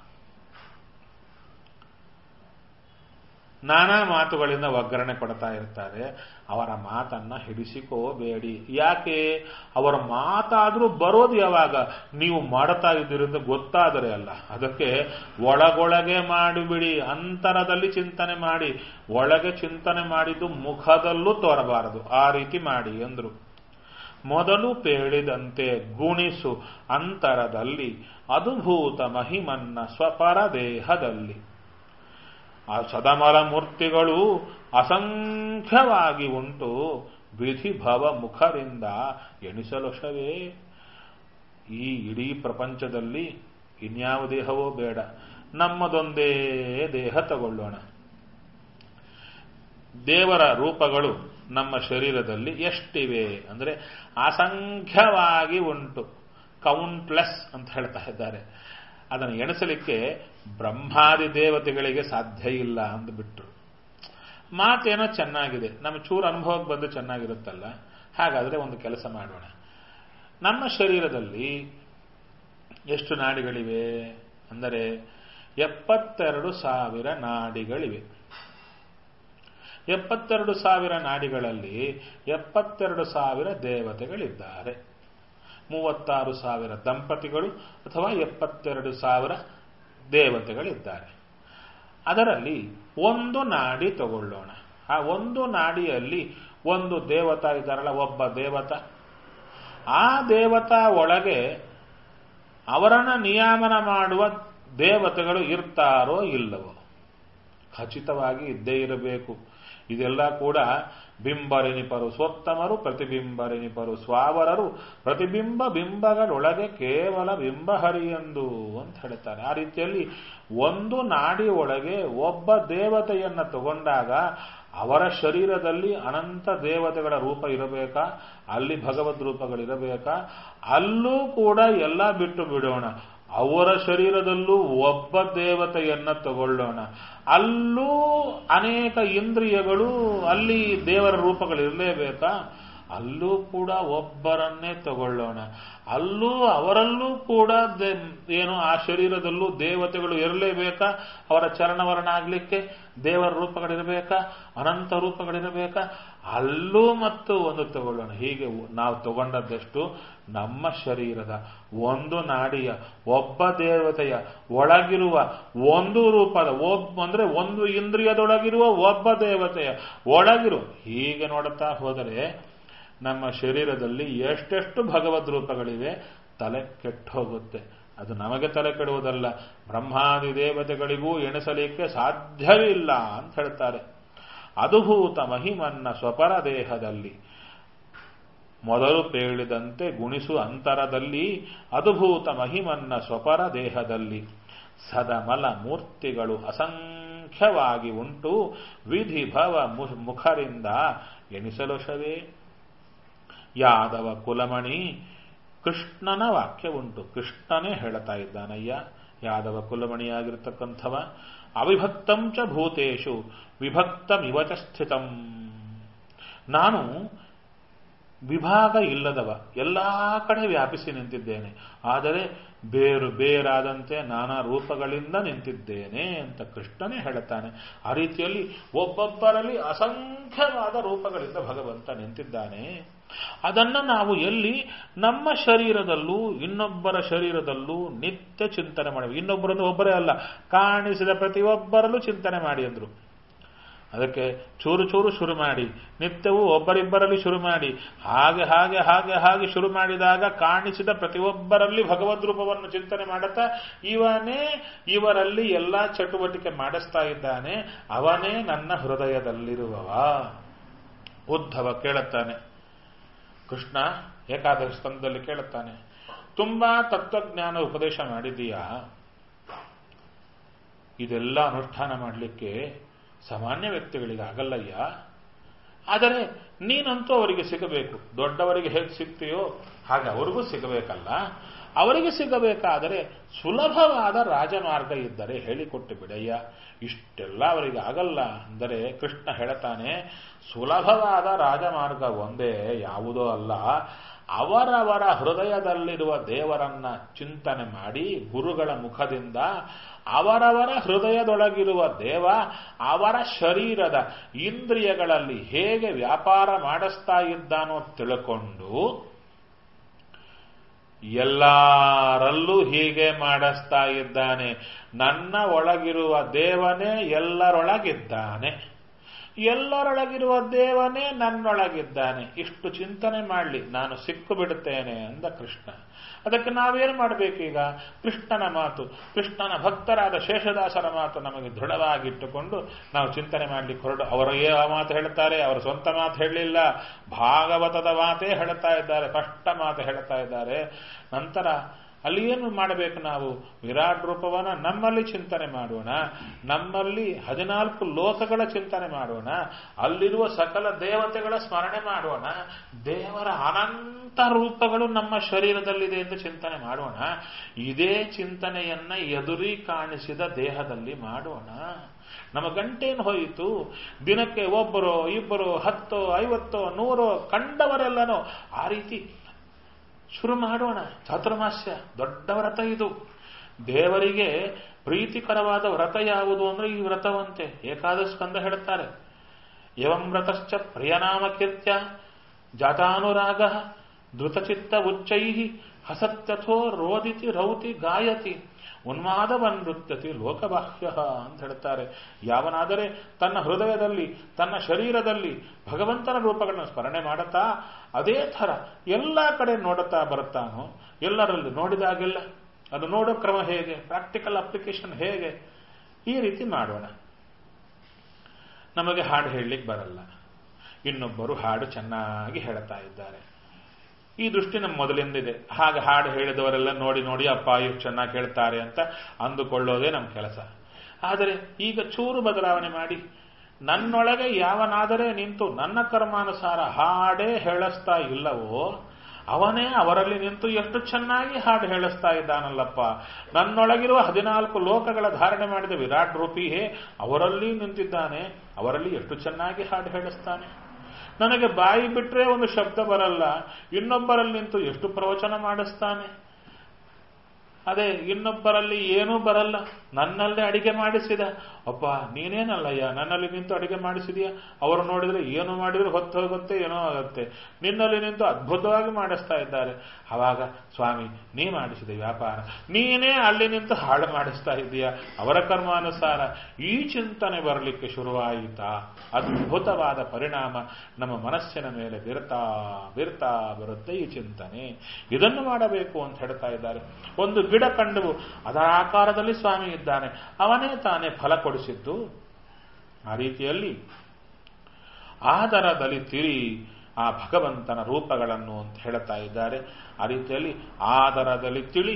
ನಾನಾ ಮಾತುಗಳಿಂದ ಒಗ್ಗರಣೆ ಕೊಡ್ತಾ ಇರ್ತಾರೆ. ಅವರ ಮಾತನ್ನ ಹಿಡಿಸಿಕೋಬೇಡಿ. ಯಾಕೆ? ಅವರ ಮಾತಾದ್ರೂ ಬರೋದು ಯಾವಾಗ? ನೀವು ಮಾಡ್ತಾ ಇದ್ದೀರಿಂದ ಗೊತ್ತಾದರೆ ಅಲ್ಲ. ಅದಕ್ಕೆ ಒಳಗೊಳಗೆ ಮಾಡಿಬಿಡಿ, ಅಂತರದಲ್ಲಿ ಚಿಂತನೆ ಮಾಡಿ. ಒಳಗೆ ಚಿಂತನೆ ಮಾಡಿದ್ದು ಮುಖದಲ್ಲೂ ತೋರಬಾರದು, ಆ ರೀತಿ ಮಾಡಿ ಎಂದ್ರು. ಮೊದಲು ಪೇಳಿದಂತೆ ಗುಣಿಸು ಅಂತರದಲ್ಲಿ ಅದ್ಭುತ ಮಹಿಮನ್ನ ಸ್ವಪರ ದೇಹದಲ್ಲಿ. ಆ ಸದಮಲ ಮೂರ್ತಿಗಳು ಅಸಂಖ್ಯವಾಗಿ ಉಂಟು, ವಿಧಿ ಭವ ಮುಖರಿಂದ ಎಣಿಸಲೊಷವೇ. ಈ ಇಡೀ ಪ್ರಪಂಚದಲ್ಲಿ ಇನ್ಯಾವ ದೇಹವೋ ಬೇಡ, ನಮ್ಮದೊಂದೇ ದೇಹ ತಗೊಳ್ಳೋಣ. ದೇವರ ರೂಪಗಳು ನಮ್ಮ ಶರೀರದಲ್ಲಿ ಎಷ್ಟಿವೆ ಅಂದರೆ ಅಸಂಖ್ಯವಾಗಿ ಉಂಟು, ಕೌಂಟ್ಲೆಸ್ ಅಂತ ಹೇಳ್ತಾ ಇದ್ದಾರೆ. ಅದನ್ನು ಎಣಿಸಲಿಕ್ಕೆ ಬ್ರಹ್ಮಾದಿ ದೇವತೆಗಳಿಗೆ ಸಾಧ್ಯ ಇಲ್ಲ ಅಂದ್ಬಿಟ್ರು. ಮಾತೇನೋ ಚೆನ್ನಾಗಿದೆ, ನಮ್ಮ ಚೂರು ಅನುಭವಕ್ಕೆ ಬಂದು ಚೆನ್ನಾಗಿರುತ್ತಲ್ಲ. ಹಾಗಾದರೆ ಒಂದು ಕೆಲಸ ಮಾಡೋಣ. ನಮ್ಮ ಶರೀರದಲ್ಲಿ ಎಷ್ಟು ನಾಡಿಗಳಿವೆ ಅಂದರೆ ಎಪ್ಪತ್ತೆರಡು ಸಾವಿರ ನಾಡಿಗಳಿವೆ. ಎಪ್ಪತ್ತೆರಡು ಸಾವಿರ ನಾಡಿಗಳಲ್ಲಿ ಎಪ್ಪತ್ತೆರಡು ಸಾವಿರ ದೇವತೆಗಳಿದ್ದಾರೆ. ಮೂವತ್ತಾರು ಸಾವಿರ ದಂಪತಿಗಳು ಅಥವಾ ಎಪ್ಪತ್ತೆರಡು ಸಾವಿರ ದೇವತೆಗಳಿದ್ದಾರೆ. ಅದರಲ್ಲಿ ಒಂದು ನಾಡಿ ತಗೊಳ್ಳೋಣ. ಆ ಒಂದು ನಾಡಿಯಲ್ಲಿ ಒಂದು ದೇವತಾ ಇದ್ದಾರಲ್ಲ, ಒಬ್ಬ ದೇವತಾ. ಆ ದೇವತಾ ಒಳಗೆ ಅವರನ್ನ ನಿಯಾಮನ ಮಾಡುವ ದೇವತೆಗಳು ಇರ್ತಾರೋ ಇಲ್ಲವೋ? ಖಚಿತವಾಗಿ ಇದ್ದೇ ಇರಬೇಕು. ಇದೆಲ್ಲ ಕೂಡ ಬಿಂಬರೆನಿಪರು ಸ್ವತ್ತಮರು, ಪ್ರತಿಬಿಂಬರೆನಿಪರು ಸ್ವಾವರರು, ಪ್ರತಿಬಿಂಬ ಬಿಂಬಗಳೊಳಗೆ ಕೇವಲ ಬಿಂಬಹರಿಯೆಂದು ಅಂತ ಹೇಳ್ತಾರೆ. ಆ ರೀತಿಯಲ್ಲಿ ಒಂದು ನಾಡಿ ಒಳಗೆ ಒಬ್ಬ ದೇವತೆಯನ್ನ ತಗೊಂಡಾಗ ಅವರ ಶರೀರದಲ್ಲಿ ಅನಂತ ದೇವತೆಗಳ ರೂಪ ಇರಬೇಕಾ? ಅಲ್ಲಿ ಭಗವದ್ ರೂಪಗಳಿರಬೇಕಾ? ಅಲ್ಲೂ ಕೂಡ ಎಲ್ಲ ಬಿಟ್ಟು ಬಿಡೋಣ. ಅವರ ಶರೀರದಲ್ಲೂ ಒಬ್ಬ ದೇವತೆಯನ್ನ ತಗೊಳ್ಳೋಣ. ಅಲ್ಲೂ ಅನೇಕ ಇಂದ್ರಿಯಗಳು, ಅಲ್ಲಿ ದೇವರ ರೂಪಗಳಿರಲೇಬೇಕಾ? ಅಲ್ಲೂ ಕೂಡ ಒಬ್ಬರನ್ನೇ ತಗೊಳ್ಳೋಣ. ಅಲ್ಲೂ ಅವರಲ್ಲೂ ಕೂಡ ಏನು ಆ ಶರೀರದಲ್ಲೂ ದೇವತೆಗಳು ಇರಲೇಬೇಕಾ? ಅವರ ಚರಣವರ್ಣ ಆಗ್ಲಿಕ್ಕೆ ದೇವರ ರೂಪಗಳಿರಬೇಕಾ? ಅನಂತ ರೂಪಗಳಿರಬೇಕಾ? ಅಲ್ಲೂ ಮತ್ತು ಒಂದು ತಗೊಳ್ಳೋಣ. ಹೀಗೆ ನಾವು ತಗೊಂಡದ್ದೆಷ್ಟು? ನಮ್ಮ ಶರೀರದ ಒಂದು ನಾಡಿಯ ಒಬ್ಬ ದೇವತೆಯ ಒಳಗಿರುವ ಒಂದು ರೂಪದ ಒಬ್ಬ ಅಂದ್ರೆ ಒಂದು ಇಂದ್ರಿಯದೊಳಗಿರುವ ಒಬ್ಬ ದೇವತೆಯ ಒಳಗಿರುವ, ಹೀಗೆ ನೋಡುತ್ತಾ ಹೋದರೆ ನಮ್ಮ ಶರೀರದಲ್ಲಿ ಎಷ್ಟೆಷ್ಟು ಭಗವದ್ ರೂಪಗಳಿವೆ ತಲೆ ಕೆಟ್ಟು ಹೋಗುತ್ತೆ. ಅದು ನಮಗೆ ತಲೆ ಕೆಡುವುದಲ್ಲ, ಬ್ರಹ್ಮಾದಿ ದೇವತೆಗಳಿಗೂ ಎಣಿಸಲಿಕ್ಕೆ ಸಾಧ್ಯವಿಲ್ಲ ಅಂತ ಹೇಳ್ತಾರೆ. ಅದ್ಭುತ ಮಹಿಮನ್ನ ಸ್ವಪರ ದೇಹದಲ್ಲಿ ಮೊದಲು ಪೇಳಿದಂತೆ ಗುಣಿಸು ಅಂತರದಲ್ಲಿ ಅದ್ಭುತ ಮಹಿಮನ್ನ ಸ್ವಪರ ದೇಹದಲ್ಲಿ ಸದಮಲ ಮೂರ್ತಿಗಳು ಅಸಂಖ್ಯವಾಗಿ ಉಂಟು ವಿಧಿ ಭವ ಮುಖರಿಂದ ಎಣಿಸಲುಷವೇ. ಯಾದವ ಕುಲಮಣಿ ಕೃಷ್ಣನ ವಾಕ್ಯ ಉಂಟು. ಕೃಷ್ಣನೇ ಹೇಳ್ತಾ ಇದ್ದಾನಯ್ಯ, ಯಾದವ ಕುಲಮಣಿಯಾಗಿರ್ತಕ್ಕಂಥವ. ಅವಿಭಕ್ತಂ ಚ ಭೂತೇಶು ವಿಭಕ್ತಮಿವಚ ಸ್ಥಿತಂ. ನಾನು ವಿಭಾಗ ಇಲ್ಲದವ, ಎಲ್ಲಾ ಕಡೆ ವ್ಯಾಪಿಸಿ ನಿಂತಿದ್ದೇನೆ, ಆದರೆ ಬೇರು ಬೇರಾದಂತೆ ನಾನಾ ರೂಪಗಳಿಂದ ನಿಂತಿದ್ದೇನೆ ಅಂತ ಕೃಷ್ಣನೇ ಹೇಳುತ್ತಾನೆ. ಆ ರೀತಿಯಲ್ಲಿ ಒಬ್ಬೊಬ್ಬರಲ್ಲಿ ಅಸಂಖ್ಯವಾದ ರೂಪಗಳಿಂದ ಭಗವಂತ ನಿಂತಿದ್ದಾನೆ. ಅದನ್ನ ನಾವು ಎಲ್ಲಿ ನಮ್ಮ ಶರೀರದಲ್ಲೂ ಇನ್ನೊಬ್ಬರ ಶರೀರದಲ್ಲೂ ನಿತ್ಯ ಚಿಂತನೆ ಮಾಡಬೇಕು. ಇನ್ನೊಬ್ಬರನ್ನು ಒಬ್ಬರೇ ಅಲ್ಲ, ಕಾಣಿಸಿದ ಪ್ರತಿಯೊಬ್ಬರಲ್ಲೂ ಚಿಂತನೆ ಮಾಡಿ ಅಂದ್ರು. ಅದಕ್ಕೆ ಚೂರು ಚೂರು ಶುರು ಮಾಡಿ, ನಿತ್ಯವೂ ಒಬ್ಬರಿಬ್ಬರಲ್ಲಿ ಶುರು ಮಾಡಿ, ಹಾಗೆ ಹಾಗೆ ಹಾಗೆ ಹಾಗೆ ಶುರು ಮಾಡಿದಾಗ ಕಾಣಿಸಿದ ಪ್ರತಿಯೊಬ್ಬರಲ್ಲಿ ಭಗವದ್ ರೂಪವನ್ನು ಚಿಂತನೆ ಮಾಡುತ್ತಾ ಇವನೇ ಇವರಲ್ಲಿ ಎಲ್ಲಾ ಚಟುವಟಿಕೆ ಮಾಡಿಸ್ತಾ ಇದ್ದಾನೆ, ಅವನೇ ನನ್ನ ಹೃದಯದಲ್ಲಿರುವವ. ಉದ್ಧವ ಕೇಳುತ್ತಾನೆ, ಕೃಷ್ಣ ಏಕಾದಶ ಸ್ಕಂದದಲ್ಲಿ ಕೇಳುತ್ತಾನೆ, ತುಂಬಾ ತತ್ವಜ್ಞಾನ ಉಪದೇಶ ಮಾಡಿದೀಯಾ, ಇದೆಲ್ಲ ಅನುಷ್ಠಾನ ಮಾಡಲಿಕ್ಕೆ ಸಾಮಾನ್ಯ ವ್ಯಕ್ತಿಗಳಿಗೆ ಆಗಲ್ಲಯ್ಯ, ಆದರೆ ನೀನಂತೂ ಅವರಿಗೆ ಸಿಗಬೇಕು. ದೊಡ್ಡವರಿಗೆ ಹೇಗೆ ಸಿಗ್ತೀಯೋ ಹಾಗೆ ಅವರಿಗೂ ಸಿಗಬೇಕಲ್ಲ. ಅವರಿಗೆ ಸಿಗಬೇಕಾದರೆ ಸುಲಭವಾದ ರಾಜಮಾರ್ಗ ಇದ್ದರೆ ಹೇಳಿಕೊಟ್ಟು ಬಿಡಯ್ಯ. ಇಷ್ಟೆಲ್ಲ ಅವರಿಗೆ ಆಗಲ್ಲ ಅಂದರೆ ಕೃಷ್ಣ ಹೇಳ್ತಾನೆ, ಸುಲಭವಾದ ರಾಜಮಾರ್ಗ ಒಂದೇ, ಯಾವುದೋ ಅಲ್ಲ. ಅವರವರ ಹೃದಯದಲ್ಲಿರುವ ದೇವರನ್ನ ಚಿಂತನೆ ಮಾಡಿ ಗುರುಗಳ ಮುಖದಿಂದ ಅವರವರ ಹೃದಯದೊಳಗಿರುವ ದೇವ ಅವರ ಶರೀರದ ಇಂದ್ರಿಯಗಳಲ್ಲಿ ಹೇಗೆ ವ್ಯಾಪಾರ ಮಾಡಿಸ್ತಾ ಇದ್ದಾನೋ ತಿಳ್ಕೊಂಡು ಎಲ್ಲರಲ್ಲೂ ಹೀಗೆ ಮಾಡಿಸ್ತಾ ಇದ್ದಾನೆ. ನನ್ನ ಒಳಗಿರುವ ದೇವನೇ ಎಲ್ಲರೊಳಗಿದ್ದಾನೆ, ಎಲ್ಲರೊಳಗಿರುವ ದೇವನೇ ನನ್ನೊಳಗಿದ್ದಾನೆ. ಇಷ್ಟು ಚಿಂತನೆ ಮಾಡಲಿ, ನಾನು ಸಿಕ್ಕು ಬಿಡುತ್ತೇನೆ ಅಂದ ಕೃಷ್ಣ. ಅದಕ್ಕೆ ನಾವೇನು ಮಾಡಬೇಕೀಗ? ಕೃಷ್ಣನ ಮಾತು, ಕೃಷ್ಣನ ಭಕ್ತರಾದ ಶೇಷದಾಸರ ಮಾತು ನಮಗೆ ದೃಢವಾಗಿಟ್ಟುಕೊಂಡು ನಾವು ಚಿಂತನೆ ಮಾಡಲಿಕ್ಕೆ ಹೊರಡು. ಅವರು ಯಾವ ಮಾತು ಹೇಳ್ತಾರೆ? ಅವರ ಸ್ವಂತ ಮಾತು ಹೇಳಲಿಲ್ಲ, ಭಾಗವತದ ಮಾತೇ ಹೇಳ್ತಾ ಇದ್ದಾರೆ, ಸ್ಪಷ್ಟ ಮಾತು ಹೇಳ್ತಾ ಇದ್ದಾರೆ. ನಂತರ ಅಲ್ಲಿ ಏನು ಮಾಡಬೇಕು? ನಾವು ವಿರಾಟ್ ರೂಪವನ್ನ ನಮ್ಮಲ್ಲಿ ಚಿಂತನೆ ಮಾಡೋಣ, ನಮ್ಮಲ್ಲಿ ಹದಿನಾಲ್ಕು ಲೋಕಗಳ ಚಿಂತನೆ ಮಾಡೋಣ, ಅಲ್ಲಿರುವ ಸಕಲ ದೇವತೆಗಳ ಸ್ಮರಣೆ ಮಾಡೋಣ, ದೇವರ ಅನಂತ ರೂಪಗಳು ನಮ್ಮ ಶರೀರದಲ್ಲಿದೆ ಎಂದು ಚಿಂತನೆ ಮಾಡೋಣ. ಇದೇ ಚಿಂತನೆಯನ್ನ ಎದುರಿ ಕಾಣಿಸಿದ ದೇಹದಲ್ಲಿ ಮಾಡೋಣ. ನಮ್ಮ ಗಂಟೇನು ಹೋಯಿತು? ದಿನಕ್ಕೆ ಒಬ್ಬರೋ ಇಬ್ಬರೋ ಹತ್ತೋ ಐವತ್ತೋ ನೂರೋ ಕಂಡವರೆಲ್ಲನೋ ಆ ರೀತಿ ಶುರು ಮಾಡೋಣ. ಚಾತುರ್ಮಾಸ್ಯ ದೊಡ್ಡ ವ್ರತ ಇದು. ದೇವರಿಗೆ ಪ್ರೀತಿಕರವಾದ ವ್ರತ ಯಾವುದು ಅಂದ್ರೆ ಈ ವ್ರತವಂತೆ. ಏಕಾದಶ ಸ್ಕಂದ ಹೇಳುತ್ತಾರೆ, ಎವಂ ವ್ರತಶ್ಚ ಪ್ರಿಯನಾಮ ಕೀರ್ತ್ಯ ಜಾತಾನುರಾಗ ಧೃತಚಿತ್ತ ಉಚ್ಚೈ ಹಸತ್ಯಥೋ ರೋದಿತಿ ರೌತಿ ಗಾಯತಿ ಉನ್ಮಾದವನ್ನೃತ್ಯತಿ ಲೋಕಬಾಹ್ಯ ಅಂತ ಹೇಳ್ತಾರೆ. ಯಾವನಾದರೆ ತನ್ನ ಹೃದಯದಲ್ಲಿ ತನ್ನ ಶರೀರದಲ್ಲಿ ಭಗವಂತನ ರೂಪಗಳನ್ನು ಸ್ಮರಣೆ ಮಾಡುತ್ತಾ ಅದೇ ಥರ ಎಲ್ಲ ಕಡೆ ನೋಡುತ್ತಾ ಬರುತ್ತಾನೋ, ಎಲ್ಲರಲ್ಲಿ ನೋಡಿದಾಗೆಲ್ಲ ಅದು ನೋಡೋ ಕ್ರಮ ಹೇಗೆ, ಪ್ರಾಕ್ಟಿಕಲ್ ಅಪ್ಲಿಕೇಶನ್ ಹೇಗೆ, ಈ ರೀತಿ ಮಾಡೋಣ. ನಮಗೆ ಹಾಡು ಹೇಳಲಿಕ್ಕೆ ಬರಲ್ಲ, ಇನ್ನೊಬ್ಬರು ಹಾಡು ಚೆನ್ನಾಗಿ ಹೇಳ್ತಾ ಇದ್ದಾರೆ, ಈ ದೃಷ್ಟಿ ನಮ್ಮ ಮೊದಲಿಂದಿದೆ. ಹಾಗೆ ಹಾಡು ಹೇಳಿದವರೆಲ್ಲ ನೋಡಿ ನೋಡಿ ಅಪ್ಪ ಇವ್ರು ಚೆನ್ನಾಗಿ ಹೇಳ್ತಾರೆ ಅಂತ ಅಂದುಕೊಳ್ಳೋದೇ ನಮ್ಮ ಕೆಲಸ. ಆದರೆ ಈಗ ಚೂರು ಬದಲಾವಣೆ ಮಾಡಿ, ನನ್ನೊಳಗೆ ಯಾವನಾದರೆ ನಿಂತು ನನ್ನ ಕರ್ಮಾನುಸಾರ ಹಾಡೇ ಹೇಳಿಸ್ತಾ ಇಲ್ಲವೋ ಅವನೇ ಅವರಲ್ಲಿ ನಿಂತು ಎಷ್ಟು ಚೆನ್ನಾಗಿ ಹಾಡು ಹೇಳಿಸ್ತಾ ಇದ್ದಾನಲ್ಲಪ್ಪ. ನನ್ನೊಳಗಿರುವ ಹದಿನಾಲ್ಕು ಲೋಕಗಳ ಧಾರಣೆ ಮಾಡಿದ ವಿರಾಟ್ ರೂಪಿಯೇ ಅವರಲ್ಲಿ ನಿಂತಿದ್ದಾನೆ, ಅವರಲ್ಲಿ ಎಷ್ಟು ಚೆನ್ನಾಗಿ ಹಾಡು ಹೇಳಿಸ್ತಾನೆ. ನನಗೆ ಬಾಯಿ ಬಿಟ್ರೆ ಒಂದು ಶಬ್ದ ಬರಲ್ಲ, ಇನ್ನೊಬ್ಬರಲ್ಲಿ ನಿಂತು ಎಷ್ಟು ಪ್ರವಚನ ಮಾಡಿಸ್ತಾನೆ. ಅದೇ ಇನ್ನೊಬ್ಬರಲ್ಲಿ ಏನೂ ಬರಲ್ಲ, ನನ್ನಲ್ಲೇ ಅಡಿಗೆ ಮಾಡಿಸಿದ. ಅಪ್ಪ ನೀನೇನಲ್ಲಯ್ಯ ನನ್ನಲ್ಲಿ ನಿಂತು ಅಡಿಗೆ ಮಾಡಿಸಿದೀಯ, ಅವರು ನೋಡಿದ್ರೆ ಏನು ಮಾಡಿದ್ರು ಹೊತ್ತು ಹೋಗುತ್ತೆ, ಏನೋ ಆಗುತ್ತೆ, ನಿನ್ನಲ್ಲಿ ನಿಂತು ಅದ್ಭುತವಾಗಿ ಮಾಡಿಸ್ತಾ ಇದ್ದಾರೆ. ಅವಾಗ ಸ್ವಾಮಿ ನೀ ಮಾಡಿಸಿದ ವ್ಯಾಪಾರ, ನೀನೇ ಅಲ್ಲಿ ನಿಂತು ಹಾಳು ಮಾಡಿಸ್ತಾ ಇದ್ದೀಯ, ಅವರ ಕರ್ಮಾನುಸಾರ. ಈ ಚಿಂತನೆ ಬರಲಿಕ್ಕೆ ಶುರುವಾಯಿತಾ, ಅದ್ಭುತವಾದ ಪರಿಣಾಮ ನಮ್ಮ ಮನಸ್ಸಿನ ಮೇಲೆ ಬೀರ್ತಾ ಬೀರ್ತಾ ಬರುತ್ತೆ ಈ ಚಿಂತನೆ. ಇದನ್ನು ಮಾಡಬೇಕು ಅಂತ ಹೇಳ್ತಾ ಇದ್ದಾರೆ. ಒಂದು ಗಿಡ ಕಂಡು ಅದರ ಆಕಾರದಲ್ಲಿ ಸ್ವಾಮಿ ಇದ್ದಾನೆ, ಅವನೇ ತಾನೇ ಫಲ ಕೊಡಿಸಿದ್ದು. ಆ ರೀತಿಯಲ್ಲಿ ಆದರದಲ್ಲಿ ತಿಳಿ ಆ ಭಗವಂತನ ರೂಪಗಳನ್ನು ಅಂತ ಹೇಳ್ತಾ ಇದ್ದಾರೆ. ಆ ರೀತಿಯಲ್ಲಿ ಆದರದಲ್ಲಿ ತಿಳಿ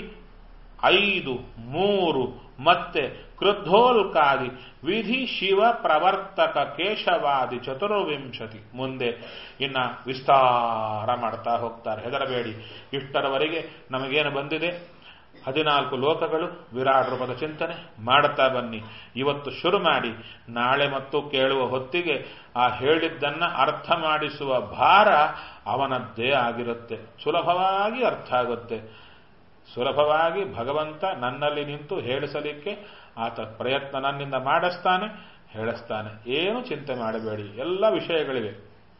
ಐದು ಮೂರು ಮತ್ತೆ ಕ್ರುದ್ಧೋಲ್ಕಾದಿ ವಿಧಿ ಶಿವ ಪ್ರವರ್ತಕ ಕೇಶವಾದಿ ಚತುರ್ವಿಂಶತಿ. ಮುಂದೆ ಇನ್ನ ವಿಸ್ತಾರ ಮಾಡ್ತಾ ಹೋಗ್ತಾರೆ. ಹೆದರಬೇಡಿ, ಇಷ್ಟರವರೆಗೆ ನಮಗೇನು ಬಂದಿದೆ, ಹದಿನಾಲ್ಕು ಲೋಕಗಳು, ವಿರಾಟ್ ರೂಪದ ಚಿಂತನೆ ಮಾಡುತ್ತಾ ಬನ್ನಿ. ಇವತ್ತು ಶುರು ಮಾಡಿ ನಾಳೆ ಮತ್ತು ಕೇಳುವ ಹೊತ್ತಿಗೆ ಆ ಹೇಳಿದ್ದನ್ನ ಅರ್ಥ ಮಾಡಿಸುವ ಭಾರ ಅವನದ್ದೇ ಆಗಿರುತ್ತೆ. ಸುಲಭವಾಗಿ ಅರ್ಥ ಆಗುತ್ತೆ. ಸುಲಭವಾಗಿ ಭಗವಂತ ನನ್ನಲ್ಲಿ ನಿಂತು ಹೇಳಿಸಲಿಕ್ಕೆ ಆತ ಪ್ರಯತ್ನ ನನ್ನಿಂದ ಮಾಡಿಸ್ತಾನೆ, ಹೇಳಿಸ್ತಾನೆ. ಏನು ಚಿಂತೆ ಮಾಡಬೇಡಿ, ಎಲ್ಲ ವಿಷಯಗಳಿವೆ.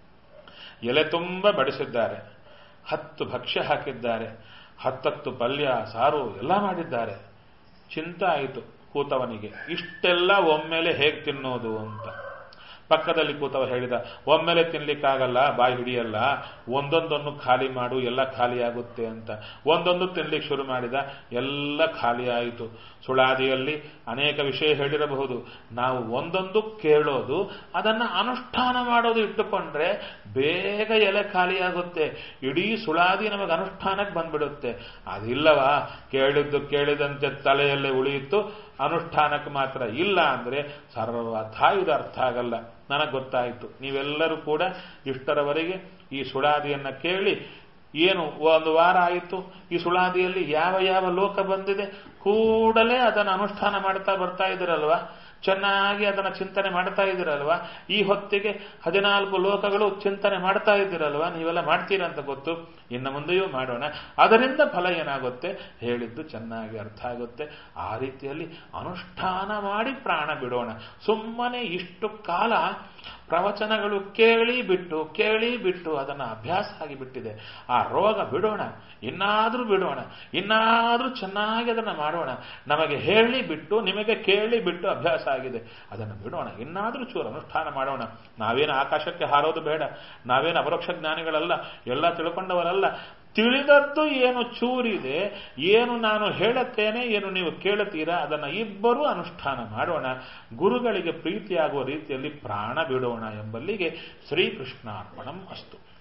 ಎಲೆ ತುಂಬ ಬಡಿಸಿದ್ದಾರೆ, ಹತ್ತು ಭಕ್ಷ್ಯ ಹಾಕಿದ್ದಾರೆ, ಹತ್ತತ್ತು ಪಲ್ಯ ಸಾರು ಎಲ್ಲ ಮಾಡಿದ್ದಾರೆ. ಚಿಂತೆ ಆಯಿತು ಕೂತವನಿಗೆ, ಇಷ್ಟೆಲ್ಲ ಒಮ್ಮೆಲೆ ಹೇಗೆ ತಿನ್ನೋದು ಅಂತ. ಪಕ್ಕದಲ್ಲಿ ಕೂತವ ಹೇಳಿದ, ಒಮ್ಮೆಲೆ ತಿನ್ಲಿಕ್ಕಾಗಲ್ಲ, ಬಾಯಿ ಹಿಡಿಯಲ್ಲ, ಒಂದೊಂದನ್ನು ಖಾಲಿ ಮಾಡು, ಎಲ್ಲ ಖಾಲಿ ಆಗುತ್ತೆ ಅಂತ. ಒಂದೊಂದು ತಿನ್ಲಿಕ್ಕೆ ಶುರು ಮಾಡಿದ, ಎಲ್ಲ ಖಾಲಿ ಆಯಿತು. ಸುಳಾದಿಯಲ್ಲಿ ಅನೇಕ ವಿಷಯ ಹೇಳಿರಬಹುದು. ನಾವು ಒಂದೊಂದು ಕೇಳೋದು, ಅದನ್ನ ಅನುಷ್ಠಾನ ಮಾಡೋದು ಇಟ್ಟುಕೊಂಡ್ರೆ ಬೇಗ ಎಲೆ ಖಾಲಿ ಆಗುತ್ತೆ, ಇಡೀ ಸುಳಾದಿ ನಮಗೆ ಅನುಷ್ಠಾನಕ್ಕೆ ಬಂದ್ಬಿಡುತ್ತೆ. ಅದಿಲ್ಲವಾ, ಕೇಳಿದ್ದು ಕೇಳಿದಂತೆ ತಲೆಯಲ್ಲೇ ಉಳಿಯಿತು, ಅನುಷ್ಠಾನಕ್ಕೆ ಮಾತ್ರ ಇಲ್ಲ ಅಂದ್ರೆ ಸರ್ವಥಾ ಇದು ಅರ್ಥ ಆಗಲ್ಲ. ನನಗೆ ಗೊತ್ತಾಯಿತು, ನೀವೆಲ್ಲರೂ ಕೂಡ ಇಷ್ಟರವರೆಗೆ ಈ ಸುಳಾದಿಯನ್ನ ಕೇಳಿ ಏನು ಒಂದು ವಾರ ಆಯಿತು, ಈ ಸುಳಾದಿಯಲ್ಲಿ ಯಾವ ಯಾವ ಲೋಕ ಬಂದಿದೆ ಕೂಡಲೇ ಅದನ್ನು ಅನುಷ್ಠಾನ ಮಾಡ್ತಾ ಬರ್ತಾ ಇದ್ದೀರಲ್ವಾ, ಚೆನ್ನಾಗಿ ಅದನ್ನು ಚಿಂತನೆ ಮಾಡ್ತಾ ಇದ್ದೀರಲ್ವಾ. ಈ ಹೊತ್ತಿಗೆ ಹದಿನಾಲ್ಕು ಲೋಕಗಳು ಚಿಂತನೆ ಮಾಡ್ತಾ ಇದ್ದೀರಲ್ವಾ, ನೀವೆಲ್ಲ ಮಾಡ್ತೀರಂತ ಗೊತ್ತು. ಇನ್ನು ಮುಂದೆಯೂ ಮಾಡೋಣ. ಅದರಿಂದ ಫಲ ಏನಾಗುತ್ತೆ, ಹೇಳಿದ್ದು ಚೆನ್ನಾಗಿ ಅರ್ಥ ಆಗುತ್ತೆ. ಆ ರೀತಿಯಲ್ಲಿ ಅನುಷ್ಠಾನ ಮಾಡಿ ಪ್ರಾಣ ಬಿಡೋಣ. ಸುಮ್ಮನೆ ಇಷ್ಟು ಕಾಲ ಪ್ರವಚನಗಳು ಕೇಳಿ ಬಿಟ್ಟು ಕೇಳಿ ಬಿಟ್ಟು ಅದನ್ನು ಅಭ್ಯಾಸ ಆಗಿಬಿಟ್ಟಿದೆ. ಆ ರೋಗ ಬಿಡೋಣ, ಇನ್ನಾದ್ರೂ ಬಿಡೋಣ, ಇನ್ನಾದ್ರೂ ಚೆನ್ನಾಗಿ ಅದನ್ನು ಮಾಡೋಣ. ನಮಗೆ ಹೇಳಿ ಬಿಟ್ಟು ನಿಮಗೆ ಕೇಳಿ ಬಿಟ್ಟು ಅಭ್ಯಾಸ ಆಗಿದೆ, ಅದನ್ನು ಬಿಡೋಣ, ಇನ್ನಾದ್ರೂ ಚೂರು ಅನುಷ್ಠಾನ ಮಾಡೋಣ. ನಾವೇನು ಆಕಾಶಕ್ಕೆ ಹಾರೋದು ಬೇಡ, ನಾವೇನು ಅಪರೋಕ್ಷ ಜ್ಞಾನಿಗಳಲ್ಲ, ಎಲ್ಲ ತಿಳ್ಕೊಂಡವರಲ್ಲ. ತಿಳಿದದ್ದು ಏನು ಚೂರಿದೆ, ಏನು ನಾನು ಹೇಳುತ್ತೇನೆ, ಏನು ನೀವು ಕೇಳುತ್ತೀರಾ, ಅದನ್ನು ಇಬ್ಬರೂ ಅನುಷ್ಠಾನ ಮಾಡೋಣ. ಗುರುಗಳಿಗೆ ಪ್ರೀತಿಯಾಗುವ ರೀತಿಯಲ್ಲಿ ಪ್ರಾಣ ಬಿಡೋಣ ಎಂಬಲ್ಲಿಗೆ ಶ್ರೀಕೃಷ್ಣಾರ್ಪಣಂ ಅಸ್ತು.